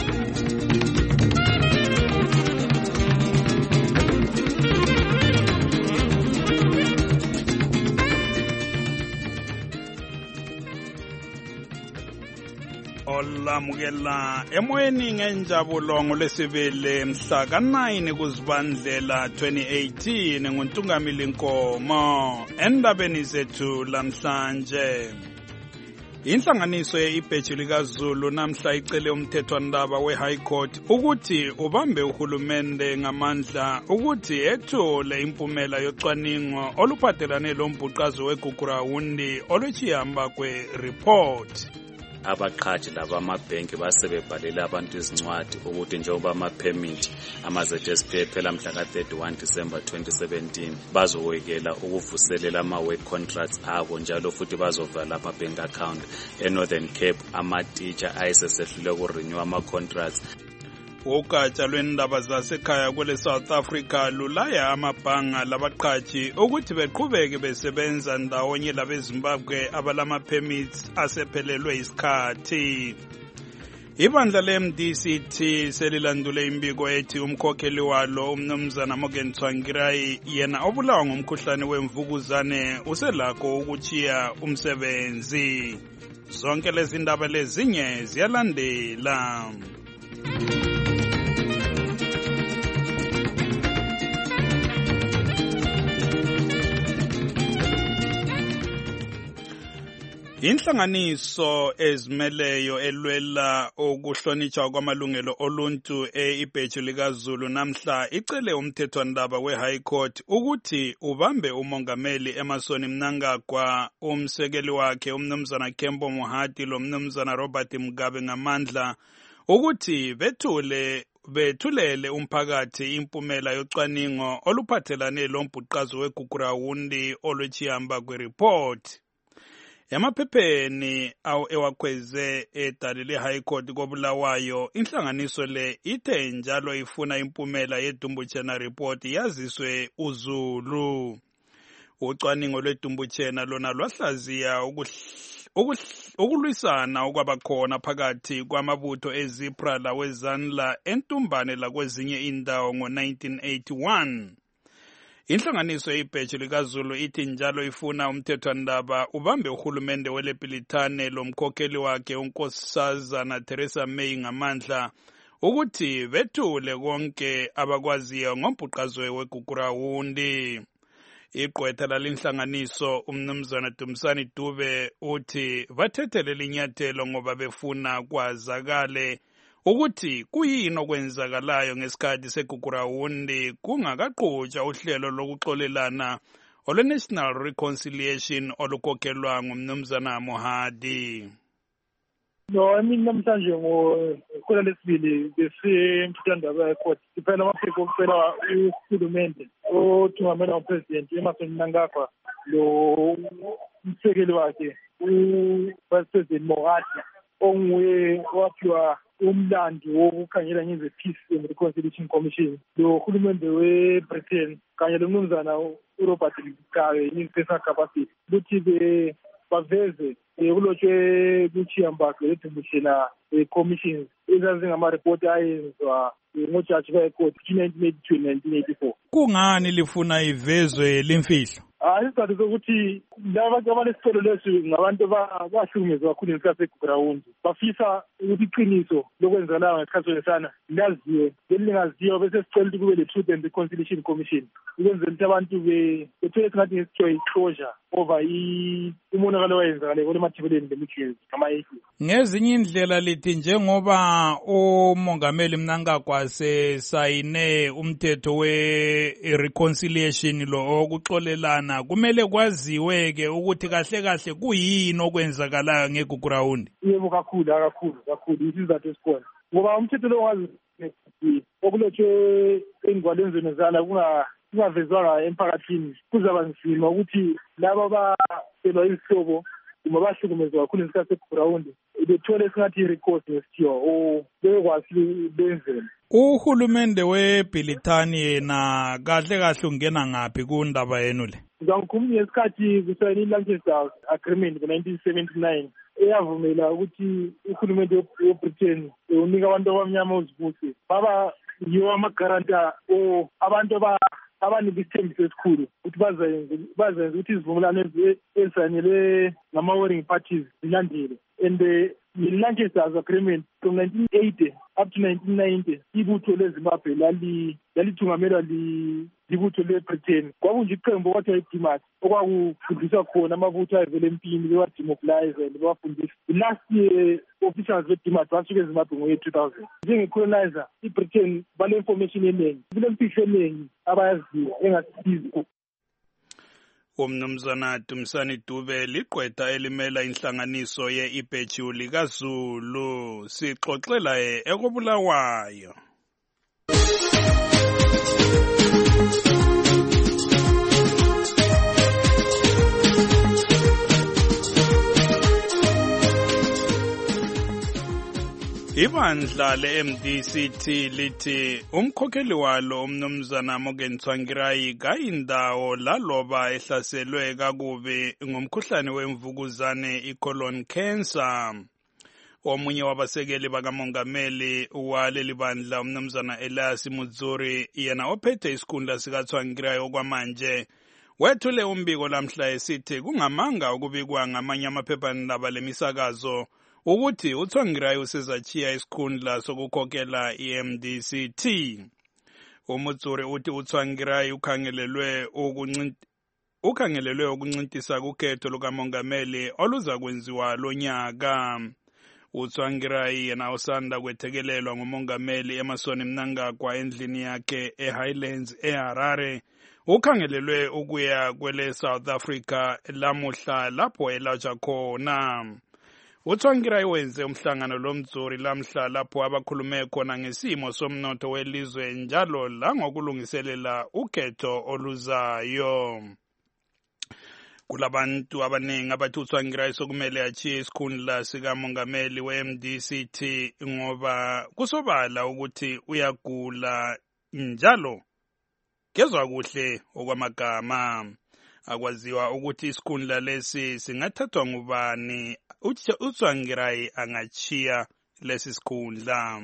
olamukela emoyeni ngenjabulo ngolwesibili mhla ka nine kuzibandlela twenty eighteen nguNtungamili Nkomo endabeni zethu lamhlanje. Inhlanganiso ye-ibheji likaZulu namhla icele umthethwandaba we-High Court ukuthi ubambe uhulumende ngamandla ukuthi ethule impumela yocwaningo oluphathelane lombhuqazo weGugurahundi olwechihamba kwe-report. Abaqhaji labamabhenki basebebhalele abantu izincwadi ukuthi njengoba ama-permit ama-Z S P phela mhla ka thirty-one December twenty seventeen bazokwekela ukuvuselela ama-work contracts abo njalo futhi bazovala ama-bank account e-Northern Cape. Ama-teacher ayesesehlule ukurenew ama-contracts. Ugatsha lwendaba zasekhaya kwele South Africa lulaya amabhanga labaqhaji ukuthi beqhubeke besebenza ndawonye labeZimbabwe abalama permits asephelelwe isikhathi. Ibandla le-M D C T selilandule imbiko ethi umkhokheli walo umnumzana Morgan Tsvangirai yena obulawa ngomkhuhlane wemvukuzane uselakho ukuchiya umsebenzi. Zonke lezi ndaba lezinye ziyalandela. Inhlanganiso ezimeleyo elwela ukuhlonitshwa kwamalungelo oluntu e-ibheji likaZulu namhla icele umthethwandaba we-High Court ukuthi ubambe umongameli Emmerson Mnangagwa, umsekeli wakhe umnumzana Kembo Mohati lo mnumzana Robert Mugabe ngamandla ukuthi bethule bethulele umphakathi impumela yocwaningo oluphathelane lombhuqazo weGugurahundi olwechihamba kwe-report. Emaphepheni awu ewakhweze edalile High Court kobulawayo, inhlanganiso le ithe njalo ifuna impumela yeDumbuchena report yaziswe uZulu. Ucwaningo lweDumbuchena lona lwahlaziya ukulwisana okwabakhona phakathi kwamabutho eZipra laweZanla entumbane lakwezinye indawo ngo nineteen eighty-one. Inhlanganiso ye-ibheji likaZulu ithi njalo ifuna umthethwandaba ubambe uhulumende weLephilitane lomkhokheli wakhe uNkosazana Theresa May ngamandla ukuthi bethule konke abakwaziyo ngombhuqazo weGugurahundi. Igqwetha lalinhlanganiso umnumzana Dumisani Dube uthi bathethele linyathelo ngoba befuna kwazakale ukuthi kuyini okwenzakalayo ngesikhathi seGugurahundi kungakaqhutshwa uhlelo lokuxolelana olwe-National Reconciliation olukhokhelwa ngumnumzana Mohadi. No, mina namhlanje ngokhona lesibili besemthethwandaba ecourt siphela amaphepha okuphela uhulumende othungamela upresident Emmerson Mnangagwa lo umsekeli wakhe u-Vice President Mohadi onguye waphiwa umlando wokukhangela ngeze Peace and Reconciliation Commission lo hulumende we-Britain kanye lomnumzana uRobert Mugabe in personal capacity ukuthi be baveze kulotshwe kuchihamba kweDumbuchena commissions ezazingamareport ayenzwa ngojaji becourt nineteen eighty-two and nineteen eighty-four. Kungani lifuna ivezwe limfihlo? Ah, isizathu sokuthi laba abanesicelo leso ngabantu abahlukumezwa kakhulu ngesikhathi seGugurahundi bafisa ukuthi iqiniso lokwenzakalayo ngesikhathi sonesana laziwe belingaziwa bese sicela ukuthi kube le-Truth and Reconciliation Commission ukwenzela ukuthi abantu bethole esingathi ngesithiwa i-closure over umonakalo owayenzakale olemathebeleni lemikhizi ngama-eighty. Ngezinye indlela lithi njengoba umongameli Mnangagwa sesayine umthetho we-reconciliation lo okuxolelana kumele kwaziwe-ke ukuthi kahle kahle kuyini okwenzakalayo ngeGugurahundi. Yebo kakhulu kakhulu kakhulu isizathu esikhona ngoba umthetho lo wazi okulotshwe engwalenzweni zala kunga kungavezwanga emphakathini kuzaba nzima ukuthi laba baselwa izihlobo uma bahlukumezwa kakhulu ngesikhathi sekugrawundi bethole esingathi i-recourse ngesikhiwa or bekwazi benzele. Uhulumende weBrithani yena kahle kahle ungena ngaphi kundaba yenu le? Ngangikhumbula ngesikhathi kusayini i-Lancaster Agreement ngo-nineteen seventy-nine eyavumela ukuthi uhulumende weBritain unika abantu abamnyama uzibuse baba yiwo ama-guarantor or abantu abanika isithembiso esikhulu ukuthi bazenze bazenze ukuthi izivumelwano ezisayinelwe ngama-warring parties zilandele. And the Lancaster's Agreement from nineteen eighty up to nineteen ninety ibutho leZimbabwe lalithungamelwa libutho leBritain. Kwakunje iqembu kwathiwa i-DMAT okwakufundiswa khona amabutho ayevela empini bewademobilize and bewafundisa. The-last year officials be-DMAT basuke eZimbabwe ngoye two thousand. Njenge-colonizer iBritain bale-information eningi kule mpihlo eningi abayaziyo engasisizi. Umnumzana Dumisani Dube liqwetha elimela inhlanganiso ye-Ibheju likaZulu sixoxela ekobulawayo. Ibandla le-M D C T lithi umkhokheli walo umnumzana Morgan Tsvangirai kayindawo laloba ehlaselwe kakubi ngomkhuhlane wemvukuzane i-colon cancer. Omunye wabasekeli bakamongameli waleli bandla umnumzana Elias Mudzuri yena ophethe isikhundla sikaTsvangirai okwamanje wethule umbiko lamhla esithi kungamanga ukubikwa ngamanye amaphephandaba lemisakazo ukuthi uTsvangirai usezachiya isikhundla sokukhokhela i-M D C T. Umutsuri uthi uTsvangirai ukhangelelwe ukuncinti ukhangelelwe ukuncintisa kukhetho lukamongameli oluza kwenziwa lonyaka. uTsvangirai yena usanda kwethekelelwa ngumongameli Emmerson Mnangagwa endlini yakhe eHighlands eHarare. Ukhangelelwe ukuya kwele South Africa lamuhla lapho elatsha khona. uTsvangirai wenze umhlangano lomdzuri lamhla lapho abakhulume khona ngesimo somnotho welizwe njalo langokulungiselela ukhetho oluzayo. Kulabantu abanengi abathi uTsvangirai sokumele achiye isikhundla sikamongameli we-M D C T ngoba kusobala ukuthi uyagula njalo kezwa kuhle okwamagama. Akwaziwa ukuthi isikhundla lesi singathathwa ngubani uTsvangirai angachiya lesi sikhundla.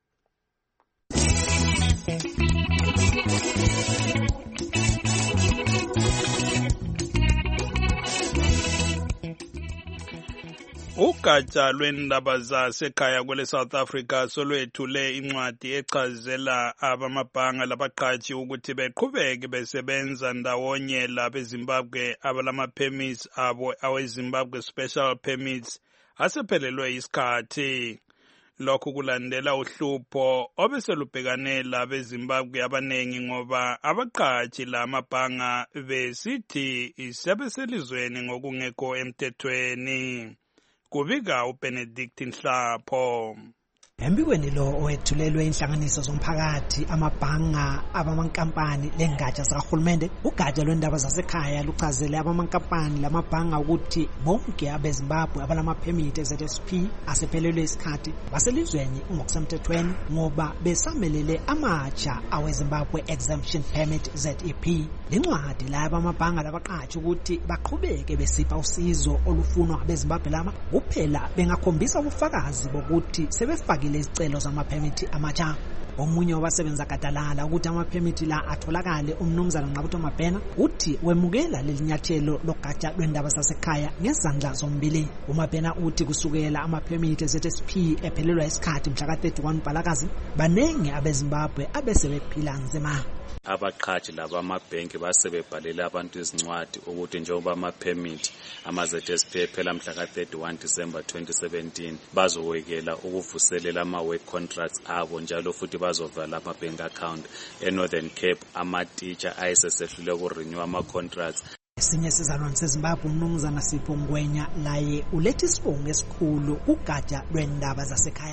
Ugatsha lwendaba zasekhaya kwele South Africa solwethule incwadi echazela abamabhanga labaqhatshi ukuthi beqhubeke besebenza ndawonye labeZimbabwe abalama permits abo aweZimbabwe special permits asephelelwe isikhathi. Lokhu kulandela uhlupho obeselubhekane labeZimbabwe abanengi ngoba abaqhatshi lamabhanga besithi isebeselizweni ngokungekho emthethweni. Kubika uBenedict Nhlapho. Embikweni lo owethulelwe inhlanganiso zomphakathi amabhanga abamankampani lengatsha zikahulumende ugatsha lwendaba zasekhaya luchazele abamankampani lamabhanga ukuthi bonke abeZimbabwe abalama permit Z S P asephelelwe isikhathi baselizweni ngokusemthethweni ngoba besamelele amatsha aweZimbabwe exemption permit Z E P. Lencwadi laba amabhanga labaqhatshi ukuthi baqhubeke besipha usizo olufunwa abeZimbabwe lama kuphela bengakhombisa ubufakazi bokuthi sebefake izicelo zamaphemithi amatsha. Omunye wabasebenza gadalala ukuthi amaphemithi la atholakale umnumzana Nqabutho Mabhena uthi wemukela lelinyathelo logatsha lwendaba zasekhaya ngezandla zombili. uMabhena uthi kusukela amaphemithi Z S P ephelelwa isikhathi mhla ka thirty-one Mpalakazi banengi abeZimbabwe abesebephila nzima. Abaqhatshi laba amabhenki basebebhalele abantu izincwadi ukuthi njengoba ama-permit ama-Z S P phela mhla ka thirty-one December twenty seventeen bazokwekela ukuvuselela ama-work contracts abo njalo futhi bazovala ama-bank account eNorthern Cape. Ama-teacher ayesesehlule ukurenew ama-contracts. Esinye sizalwane seZimbabwe umnumzana Sipho Ngwenya laye uletha isibongo esikhulu kugatsha lwendaba zasekhaya.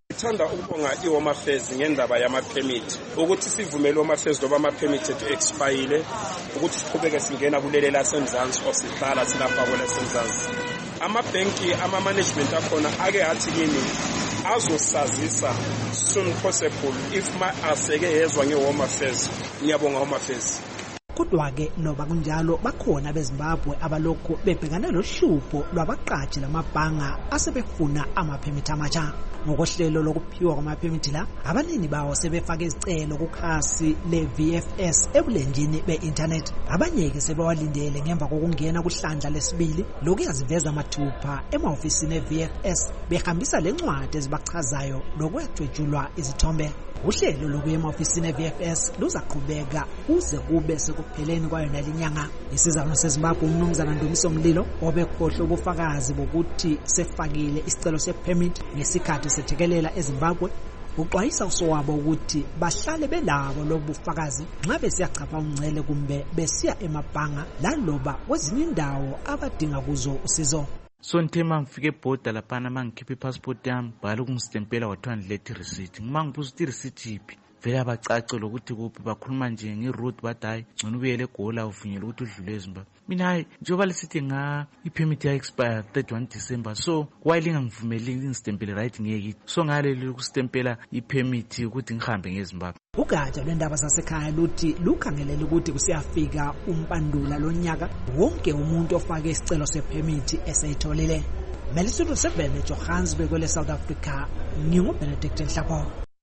Ngithanda ukubonga iHome Affairs ngendaba yama-permit ukuthi sivumele iHome Affairs loba ama-permit ethu expire ukuthi siqhubeke singena kuleli lasemzansi or sihlala silapha kwelasemzansi. Amabhenki ama-management akhona ake athi kimi azosazisa soon possible if ma aseke yezwa ngeHome Affairs. Ngiyabonga Home Affairs. Kodwa-ke noba kunjalo bakhona beZimbabwe abalokhu bebhekana lohlupho lwabaqashi lamabhanga asebefuna amaphemithi amatsha. Ngokohlelo lokuphiwa kwamaphemithi la, abanini bawo sebefake izicelo kukhasi le-V F S ebulenjini be-internet. Abanye-ke sebewalindele ngemva kokungena kuhlandla lesibili lokuyaziveza mathupha emahofisini e-V F S behambisa le ncwadi ezibachazayo lokwethwejulwa izithombe. Uhlelo lokuya emahofisini e-V F S luzaqhubeka kuze kube sekupheleni kwayo nalinyanga. Isizalwane seZimbabwe uMnumzana Ndumiso Mlilo obekhohle ubufakazi bokuthi sefakile isicelo se-permit ngesikhathi sethekelela eZimbabwe uxwayisa usowabo ukuthi bahlale belabo lobufakazi nxa besiyachapha umngcele kumbe besiya emabhanga laloba kwezinye indawo abadinga kuzo usizo. So ngithe mangifike ebhoda laphana mangikhipha ipassport yami bhala ukungistempela kwathiwa ndilethe receipt. Ngimangibuza ukuthi receipt iphi vele abacace lokuthi kuphi bakhuluma nje ngeroute bathi hayi ngcono ubuyele eGola uvunyelwe ukuthi udlule eZimbabwe. Mina hayi njengoba lisithi nga ipermit ya expire thirty-first December so why lingangivumeli ngistempele right ngeke so ngaleli ukustempela ipermit ukuthi ngihambe ngeZimbabwe. Ugatsha lwendaba zasekhaya luthi lukhangelela ukuthi kusiyafika umpandula lonyaka wonke umuntu ofake isicelo sepermit eseyitholile. Melisuthu seven eJohannesburg kwele South Africa. NginguBenedict Nhlapho.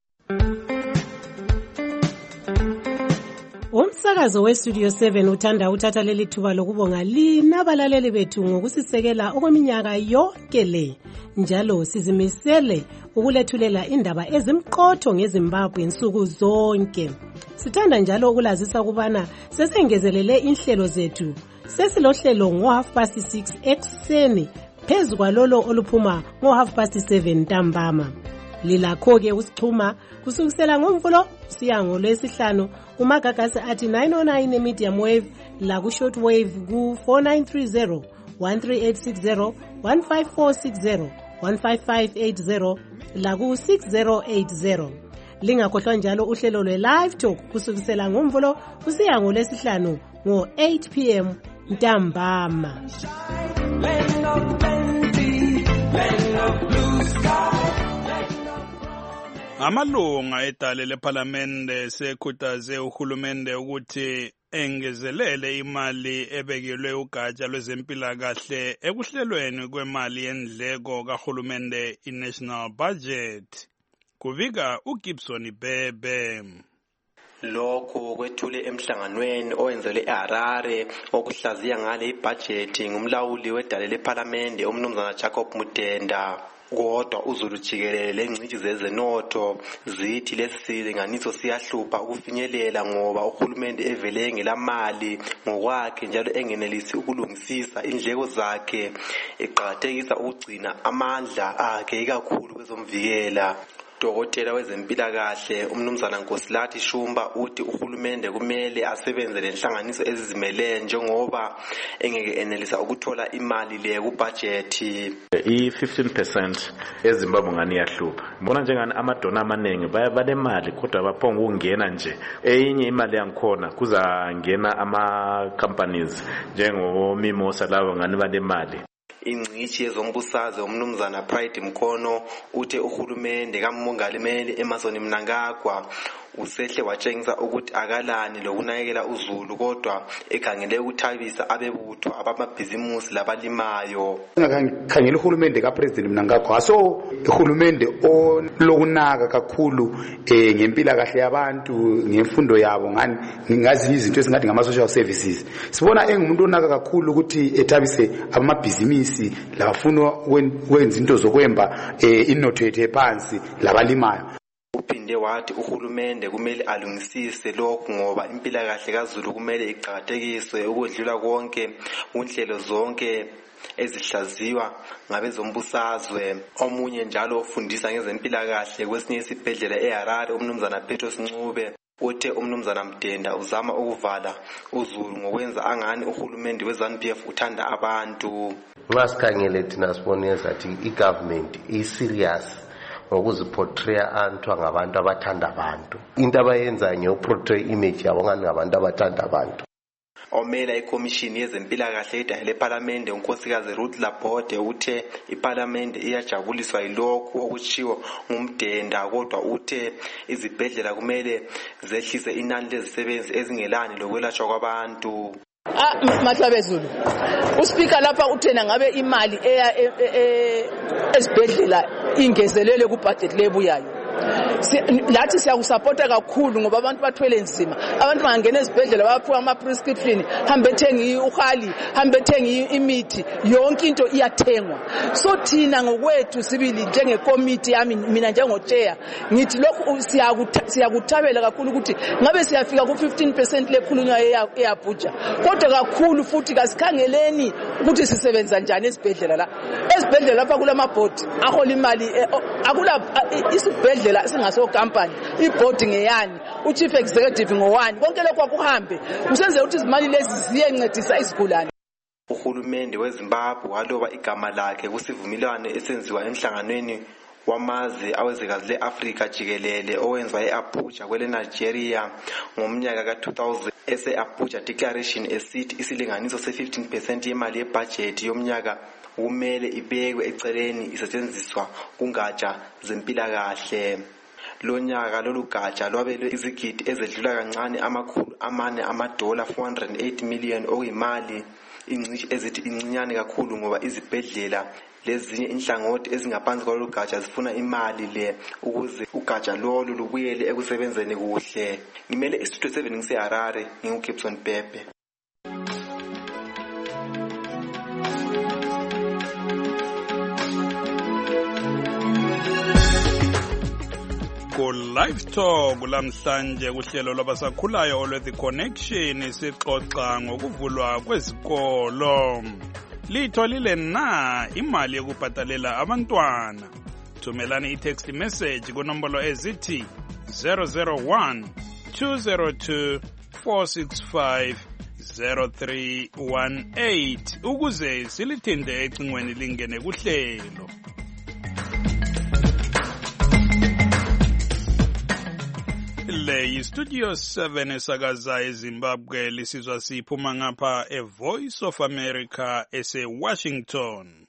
Umsakazo weStudio seven uthanda uthatha leli thuba lokubonga lina abalaleli bethu ngokusisekela okweminyaka yonke le. Njalo sizimisele ukulethulela indaba ezimqotho ngeZimbabwe insuku zonke. Sithanda njalo ukulazisa kubana sesengezelele inhlelo zethu. Sesilohlelo ngo half past six ekseni phezu kwalolo oluphuma ngo half past seven ntambama. Lilakho ke usichuma kusukisela ngomvulo siya ngolwesihlanu kumagagasi athi nine oh nine medium wave la ku short wave ku four nine three zero one three eight six zero one five four six zero one five five eight zero la ku six zero eight zero. Lingakhohlwa njalo uhlelo lwe live talk kusukisela ngomvulo kusiya ngolwesihlanu ngo eight p m ntambama. Amalunga edale leParliamente sekhuthaze uhulumende ukuthi engezelele imali ebekelwe ugatsha lwezempilakahle ekuhlelweni kwemali yendleko kahulumende i-National Budget. Kuvika uGibson Bebe. Lokho kwethule emhlanganweni owenzelwe eHarare okuhlaziya ngale ibudget ngumlawuli wedale leParliamente uMnumzana Jacob Mutenda. Kodwa uZulu jikelele lengcithi zezenotho zithi lesilinganiso siyahlupha ukufinyelela ngoba uhulumende evele ngelamali ngokwakhe njalo engenelisi ukulungisisa indleko zakhe eqhakathekisa ukugcina amandla akhe ikakhulu kwezomvikela. Dokotela wezempilakahle uMnumzana Nkosilathi Shumba uthi uhulumende kumele asebenze lenhlanganiso ezizimele njengoba engeke enelisa ukuthola imali le kubudget. I-fifteen percent eZimbabwe ngani yahlupha. Mbona njengani amadona amaningi banemali kodwa baphonga ukungena nje. Eyinye imali yangikhona kuzangena ama companies njengomimosa labo ngani banemali. Ingcithi yezombusazwe uMnumzana Pride Mkhono uthe uhulumende kaMongameli Emmerson Mnangagwa usehle watshengisa ukuthi akalani lokunakekela uZulu kodwa ekhangele ukuthabisa abebutho abamabhizimusi labalimayo. Ngingakhangela uhulumende kaPresident Mnangagwa aso uhulumende olokunaka kakhulu eh ngempilakahle yabantu ngemfundo yabo ngani ngingazi izinto ezingathi ngama social services. Sibona engumuntu onaka kakhulu ukuthi ethabise abamabhizimusi labafuna ukwenza into zokwemba eh inotho yethu ephansi labalimayo. Uphinde wathi uhulumende kumele alungisise lokhu ngoba impilakahle kaZulu kumele iqhakathekiswe ukudlula konke unhlelo zonke ezihlaziwa ngabezombusazwe. Omunye njalo ofundisa ngezempilakahle kwesinye isibhedlela eHarare uMnumzana Petros Ncube uthe uMnumzana Mtenda uzama ukuvala uZulu ngokwenza angani uhulumende weZANU P F uthanda abantu. Ngasikhangele thina sibone ezathi igovernment is serious ngokuziportray antu ngabantu abathanda abantu. Into abayenza ngeyoportray image yabo ngani ngabantu abathanda abantu. Omela ikomishini yezempilakahle edahele eParliament unkosikazi Ruth Laborde uthe iParliament iyajabuliswa yilokhu okuchiwo ngumdenda, kodwa uthe izibhedlela kumele zehlise inani lezisebenzi ezingelani lokwelashwa kwabantu. Ah, Mahlabezulu, uSpeaker lapha uthena ngabe imali eya esibhedlela ingezelele ku budget lebuyayo. Lathi siyakusupporta kakhulu ngoba abantu bathwele nzima. Abantu bangena ezibhedlela baphiwa ama prescription, hambe thengi ukhali, hambe thengi imithi, yonke into iyathengwa. So thina ngokwethu sibili njenge committee yami mina njengo chair, ngithi lokhu siyakuthabela kakhulu ukuthi ngabe siyafika ku fifteen percent lekhulunywa eyabuja. Kodwa kakhulu futhi kasikhangeleni ukuthi sisebenza njani esibhedlela la. Esibhedlela lapha kulama board ahola imali akula isibhedlela singaso company, iboard ngeyani, uchief executive ngowani, konke lokho akuhambe kusenze ukuthi izimali lezi ziyencedisa izigulane. Uhulumende weZimbabwe waloba igama lakhe kusivumelwano esenziwa emhlanganweni wamazwe awezikazi leAfrika jikelele owenziwa eAbuja kwele Nigeria ngomnyaka ka two thousand. Ese Abuja Declaration esithi isilinganiso se fifteen percent yemali yebudget yomnyaka kumele ibekwe eceleni isetshenziswa kungatsha zempilakahle. Lonyaka lolu gatsha lwabelwe izigidi ezedlula kancane amakhulu amane amadola four hundred eight million okuyimali ingcishi ezithi incinyane kakhulu ngoba izibhedlela lezinye inhlangothi ezingaphansi kwalolu gatsha zifuna imali le ukuze ugatsha lolu lubuyele ekusebenzeni kuhle. Ngimele iStudio seven ngise Harare nginguGibson Pepe. Ku live talk lamhlanje kuhlelo lwabasakhulayo olwe The Connection sixoxa ngokuvulwa kwezikolo. Litholile na imali yokubhatalela abantwana? Thumelani i-text message kunombolo ezithi zero zero one two zero two four six five zero three one eight ukuze silithinde ecingweni lingene kuhlelo. Le yiStudio seven esakaza eZimbabwe lisizwa siphuma ngapha eVoice of America ese Washington.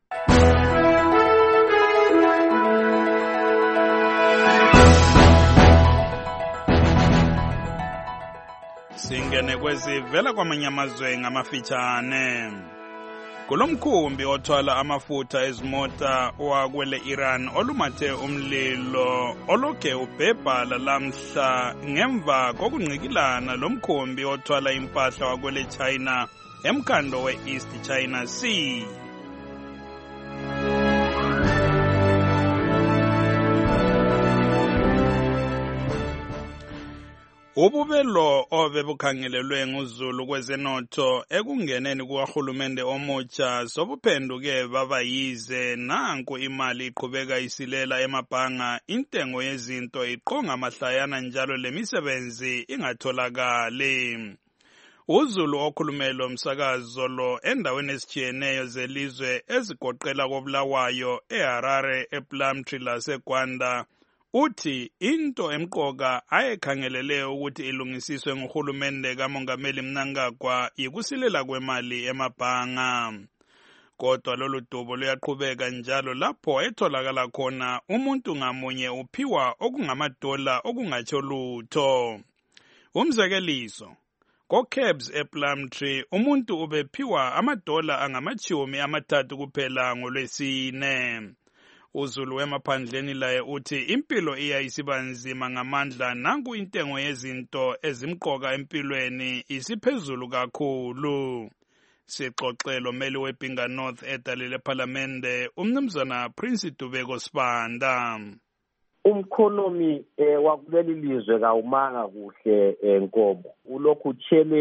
Singene kwezivela kwamanye amazwe ngamafitshane. Kulomkhumbi othwala amafutha ezimota wakwele Iran olumathe umlilo oloke ubhebhala lamhla ngemva kokungqikilana lomkhumbi othwala impahla wakwele China emkando we-East China Sea. Ububelo obebukhangelelwe nguzulu kwezenotho ekungeneni kuhulumende omutsha sobuphenduke baba yize nanku imali iqhubeka isilela emabhanga, intengo yezinto iqonga mahlayana njalo lemisebenzi ingatholakali. Uzulu okhulumelo umsakazo lo endaweni ezitshiyeneyo zelizwe ezigoqela koBulawayo, eHarare, ePlumtree laseGwanda uthi into emqoka ayekhangelele ukuthi ilungisiswe nguhulumende kaMongameli Mnangagwa yikusilela kwemali emabhanga. Kodwa lolu dubo luyaqhubeka njalo lapho etholakala khona umuntu ngamunye uphiwa okungamadola okungatsho lutho. Umzekeliso, ko-Cabs ePlumtree umuntu ubephiwa amadola angamachumi amathathu kuphela ngolwesine. Uzulu wemaphandleni laye uthi impilo iya isibanzima ngamandla nanku intengo yezinto ezimqoka empilweni isiphezulu kakhulu. Sixoxelo meli weBinga North edalile eParliamente umnumzana Prince Dubeko Sibanda. Umkhonomi eh, wakuleli lizwe kawumanga kuhle enkomo. Ulokhu tshelela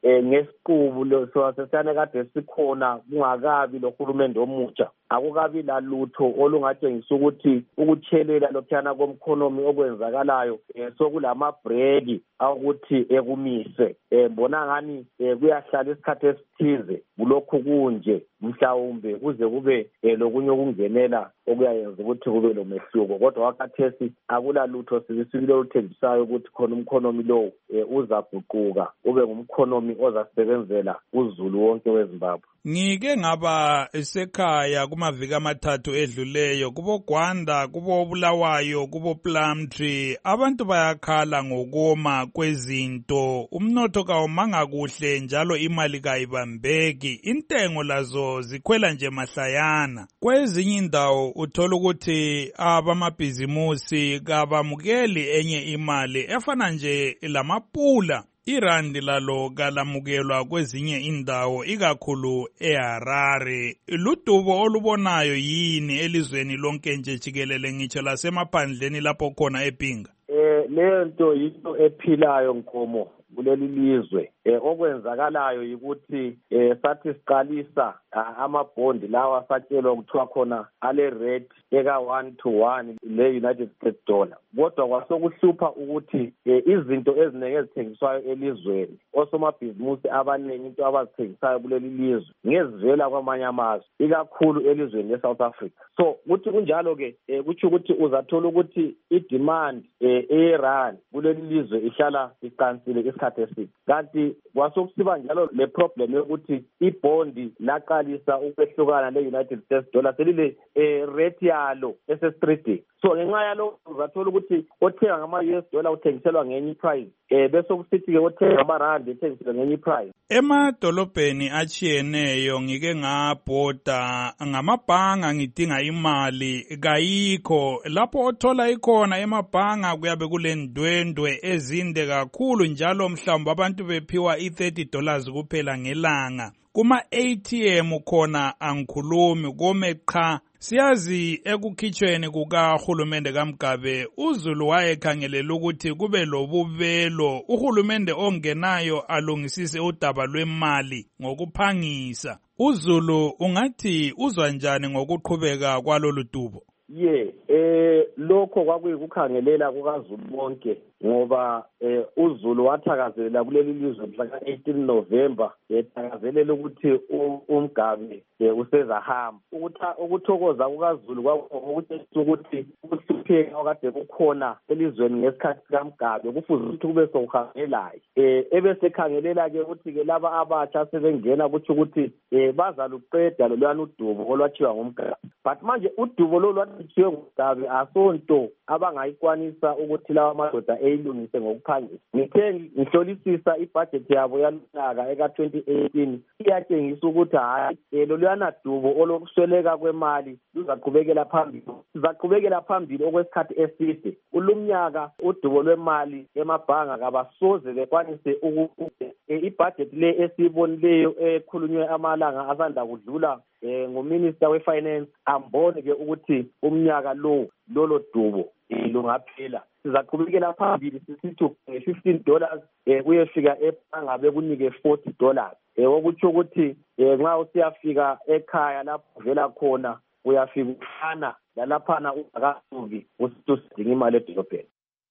eh ngesiqubu lo sasesane kade sikhona kungakabi lo hulumende omutsha akukabi lalutho olungatshengisa ukuthi ukutshelela lokhana komkhonomi okwenzakalayo sokulama break ukuthi ekumise mbona ngani kuyahlala isikhathi esithize kulokhu kunje mhlawumbe kuze kube lokunye okungenela okuyayenza ukuthi kube lo mehluko kodwa wakathesi akulalutho sibisibile oluthembisayo ukuthi khona umkhonomi lo uzaguquka ube ngumkhonomi ozasebenzela uzulu wonke weZimbabwe. Ngike ngaba esekhaya kumaviki amathathu edluleyo kubo Gwanda kubo Bulawayo kubo Plumtree abantu bayakhala ngokoma kwezinto umnotho kawumanga kuhle njalo imali kayibambeki intengo lazo zikhwela nje mahlayana kwezinye indawo uthola ukuthi abamabhizimusi kabamukeli enye imali efana nje lamapula irandi lalo kalamukelwa kwezinye indawo ikakhulu eHarare ludubo olubonayo yini elizweni lonke nje jikelele ngitsho lasemaphandleni lapho khona ePinga. Eh leyo nto yinto ephilayo Nkomo kuleli lizwe eh okwenzakalayo ukuthi eh sathi siqalisa amabhondi lawa satshelwa ukuthiwa khona ale rate eka one to one le United States dollar kodwa kwasokuhlupha ukuthi izinto ezinenge ezithengiswayo elizweni osomabhizimusi abaningi into abazithengisayo kuleli lizwe ngezivela kwamanye amazwe ikakhulu elizweni leSouth Africa so kuthi kunjalo ke kuthi ukuthi uzathola ukuthi idemand eIran kuleli lizwe ihlala iqansile isikhathi eside kanti kwasokusiba njalo le problem yokuthi ibhondi laqalisa ukwehlukana le-United States dollar selile rate yalo esestreeting so ngenxa yalo uzathola ukuthi othenga ngama-U S dollar uthengiselwa ngenye price eh bese kusithi ke othenga ngama-rand uthengiselwa ngenye price. Emadolobheni achiyeneyo ngike ngabhoda ngamabhanga ngidinga imali kayikho lapho othola ikhona emabhanga kuyabe kulendwendwe ezinde kakhulu njalo mhlawumbe abantu bephiwa i-thirty dollars kuphela ngelanga kuma-A T M khona angikhulumi kome cha siyazi ekukhitshweni kukahulumende kaMgabe uZulu wayekhangelela ukuthi kube lobubelo uhulumende ongenayo alungisise udaba lwemali ngokuphangisa uZulu ungathi uzwa njani ngokuqhubeka kwalolu dubo? Ye eh lokho kwakuyikukhangelela kukaZulu bonke ngoba eh uZulu wathakazelela kuleli lizwe mhla ka eighteen November ethakazelela ukuthi uMgabe usezahamba ukutha ukuthokoza kukaZulu kwakuthi ukuthi ukuhlupheka okade kukhona elizweni ngesikhathi kaMgabe kufuze ukuthi kube sokuhangelayo eh ebese khangelela ke ukuthi ke laba abatsha sebengena ukuthi ukuthi eh bazaluqeda lolwana udubo olwathiwa ngumgabe but manje udubo lo lwathiwe ngumgabe asonto abangayikwanisa ukuthi lawa amadoda eyilungise ngokuphangisa ngithe ngihlolisisa ibudget yabo yalonyaka eka twenty eighteen iyatshengisa ukuthi hayi lolwana dubo olokusweleka kwemali luzaqhubekela phambili sizaqhubekela phambili okwesikhathi eside ulumnyaka udubo lwemali emabhanga kabasoze bekwanise ukuthi ibudget le esibonileyo ekhulunywe amalanga asanda kudlula eh ngominister wefinance ambone ke ukuthi umnyaka lo lolo dubo lungaphela sizaqhubekela phambili sisithi fifteen dollars eh kuyefika ebhanga bekunike forty dollars eh okuthi ukuthi nxa usiyafika ekhaya lapho vela khona uyafika ufana lalaphana ungakasuki usidinga imali edolobheni.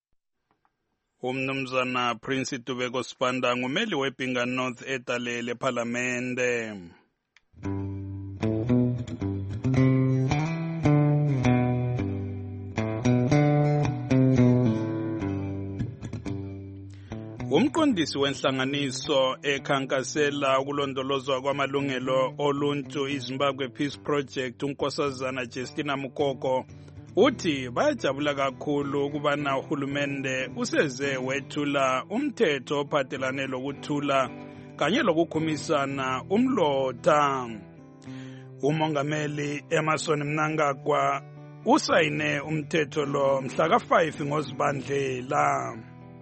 Umnumzana Prince Tubeko Sibanda ngumeli wePinga North etalele eParliamente. Umqondisi wenhlanganiso ekhankasela ukulondolozwa kwamalungelo oluntu iZimbabwe Peace Project uNkosazana Justina Mukoko uthi bayajabula kakhulu ukubana uhulumende useze wethula umthetho ophathelane lokuthula kanye lokukhumisana umlotha. Umongameli Emerson Mnangagwa usayine umthetho lo mhla ka five ngoZibandlela.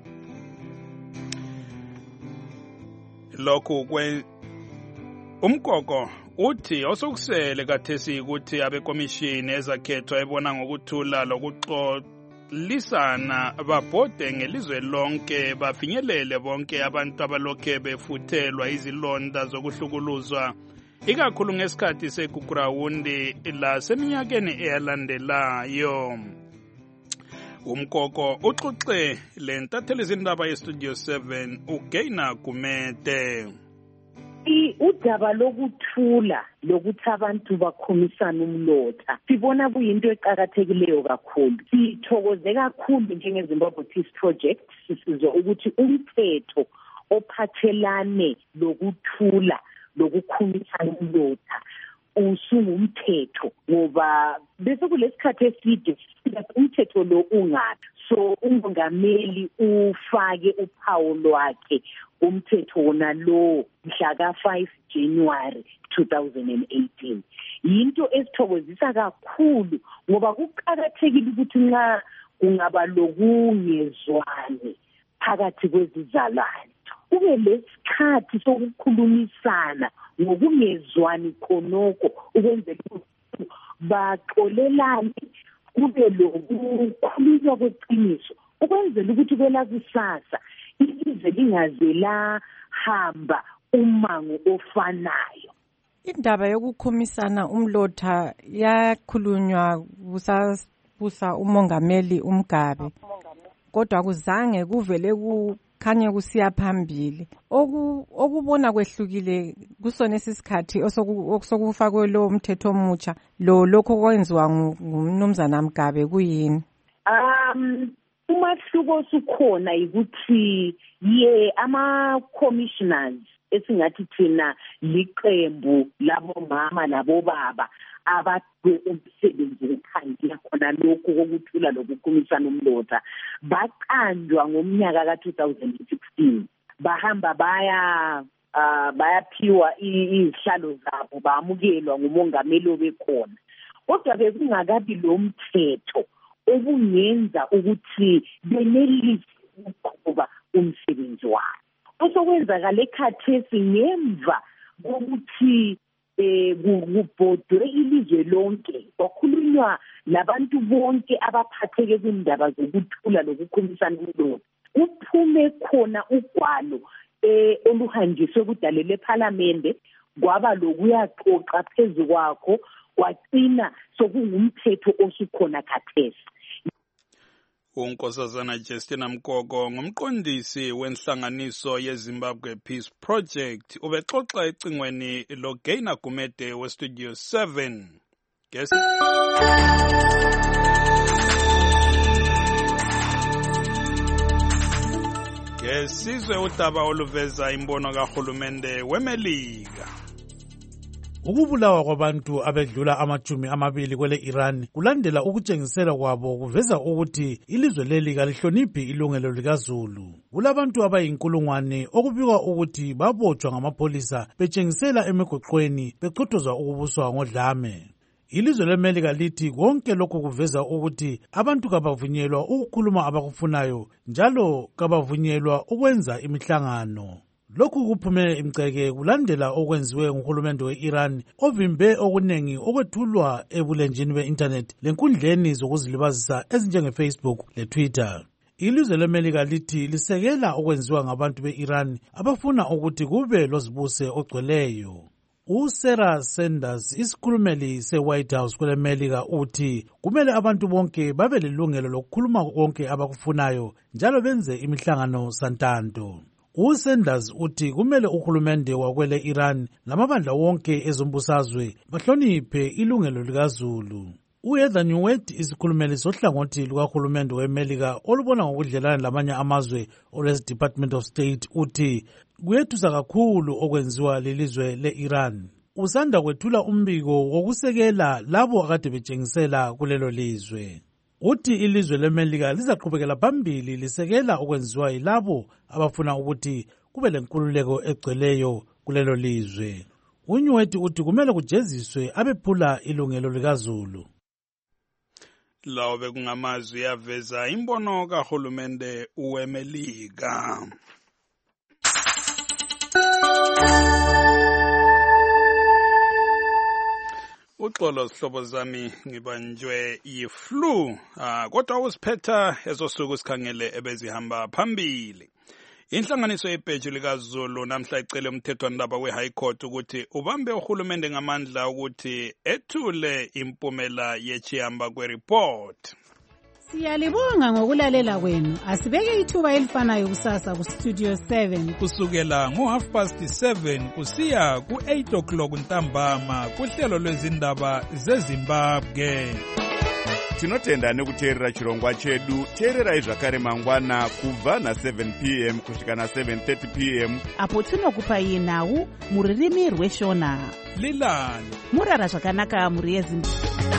Lokhu kwe umkoko uthi osokusele kathesi ukuthi abekomishini ezakhethwa ebona ngokuthula lokuxoxa lisana babhode ngelizwe lonke bafinyelele bonke abantu abalokhe befuthelwa izilonda zokuhlukuluzwa ikakhulu ngesikhathi segugrawundi laseminyakeni eyalandelayo. Umkoko uxoxe le ntatheli zindaba yestudio seven uGaina Gumede. Udaba lokuthula lokuthi abantu bakhomisana umlotha sibona kuyinto eqhakathekileyo kakhulu. Sithokoze kakhulu njengeZimbabwe Peace Project sisizwa ukuthi umthetho ophathelane lokuthula lokukhomisana umlotha usungumthetho ngoba bese kulesikhathi eside umthetho lo ungathi so umongameli ufake uphawu lwakhe umthetho wona lo mhla ka five January two thousand eighteen. Yinto esithokozisa kakhulu ngoba kuqhakathekile ukuthi nxa kungaba lokungezwani phakathi kwezizalwane kube lesikhathi sokukhulumisana ngokungezwani khonoko ukwenzela ukuthi baxolelane kube lokukhulunywa kweqiniso ukwenzela ukuthi kwela kusasa ilizwe lingaze lahamba umango ofanayo. Indaba yokukhomisana umlotha yakhulunywa kusabusa umongameli uMgabe kodwa kuzange kuvele ku khanye kusiya phambili okubona kwehlukile kusona isikhathi osokufakwe lo umthetho omutsha lo lokho kwenziwa ngumnumzana Mgabe kuyini? um umahluko osukhona ukuthi ye ama commissioners esingathi thina liqembu labo mama labo baba abadwe umsebenzi ukhandiya khona lokho kokuthula lokukhomisana umlotha baqanjwa ngomnyaka ka two thousand sixteen bahamba baya uh, bayaphiwa izihlalo zabo bamukelwa ngumongameli obekhona kodwa bekungakabi lo mthetho obungenza ukuthi benelise ukuqhuba umsebenzi wabo osokwenzakala ekhathesi ngemva kokuthi eh kubhodwe ilizwe lonke kwakhulunywa labantu bonke abaphatheke kwindaba zokuthula lokukhomisana umlotha uphume khona ugwalo eh oluhanjiswe kudalele eParliament kwaba lokuyaxoxa phezulu kwakho kwaqina sokungumthetho osukhona khathesi. uNkosazana Justina Mkoko ngumqondisi wenhlanganiso yeZimbabwe Peace Project ubexoxa ecingweni loGaina Gumede westudio seven. Guess Ngesizwe udaba oluveza imbono kahulumende weMelika. Ukubulawa kwabantu abedlula amajumi amabili kwele Iran kulandela ukutshengisela kwabo kuveza ukuthi ilizwe leli kalihloniphi ilungelo likaZulu. Kulabantu abayinkulungwane okubikwa ukuthi babotshwa ngamapholisa betshengisela emigoqweni beqhotshozwa ukubuswa ngodlame. Ilizwe leMelika lithi konke lokho kuveza ukuthi abantu kabavunyelwa ukukhuluma abakufunayo njalo kabavunyelwa ukwenza imihlangano. Lokhu kuphume imceke kulandela okwenziwe nguhulumende we-Iran ovimbe okunengi okwethulwa ebulenjini be-internet lenkundleni zokuzilibazisa ezinjenge-Facebook le-Twitter. Ilizwe leMelika lithi lisekela okwenziwa ngabantu be-Iran abafuna ukuthi kube lozibuse ogcweleyo. uSarah Sanders isikhulumeli se-White House kweleMelika uthi kumele abantu bonke babe lelungelo lokukhuluma konke abakufunayo njalo benze imihlangano santanto. uSanders uthi kumele uhulumende wakwele Iran lamabandla wonke ezombusazwe bahloniphe ilungelo likaZulu. uHeather Nauert isikhulumeli sohlangothi lukahulumende weMelika olubona ngokudlelana lamanye amazwe olwesi Department of State uthi kuyethusa kakhulu okwenziwa lelizwe le-Iran. Usanda kwethula umbiko wokusekela labo akade betshengisela kulelo lizwe. Uthi ilizwe leMelika lizaqhubekela phambili lisekela okwenziwa yilabo abafuna ukuthi kube lenkululeko egcweleyo kulelo lizwe. uNauert uthi kumele kujeziswe abephula ilungelo likaZulu. Lawo bekungamazwi yaveza imbono kahulumende weMelika. Uxolo sihlobo zami ngibanjwe yi-flu ah kodwa usiphetha ezosuku sikhangele ebezihamba phambili. Inhlanganiso yebheji likaZulu namhla icele umthethwandaba we-High Court ukuthi ubambe uhulumende ngamandla ukuthi ethule impumela yechihamba kwe-report. Siyalibonga ngokulalela kwenu. Asibeke ithuba elifanayo kusasa ku Studio seven. Kusukela ngo half past seven kusiya ku eight o'clock ntambama kuhlelo lwezindaba zeZimbabwe. Tinotenda nekuteerera chirongwa chedu. Teererai zvakare mangwana kubva na seven p m kusvika na seven thirty p m apo tinokupai nhau muririmi rweshona. Lilani murara zvakanaka muri yeZimbabwe.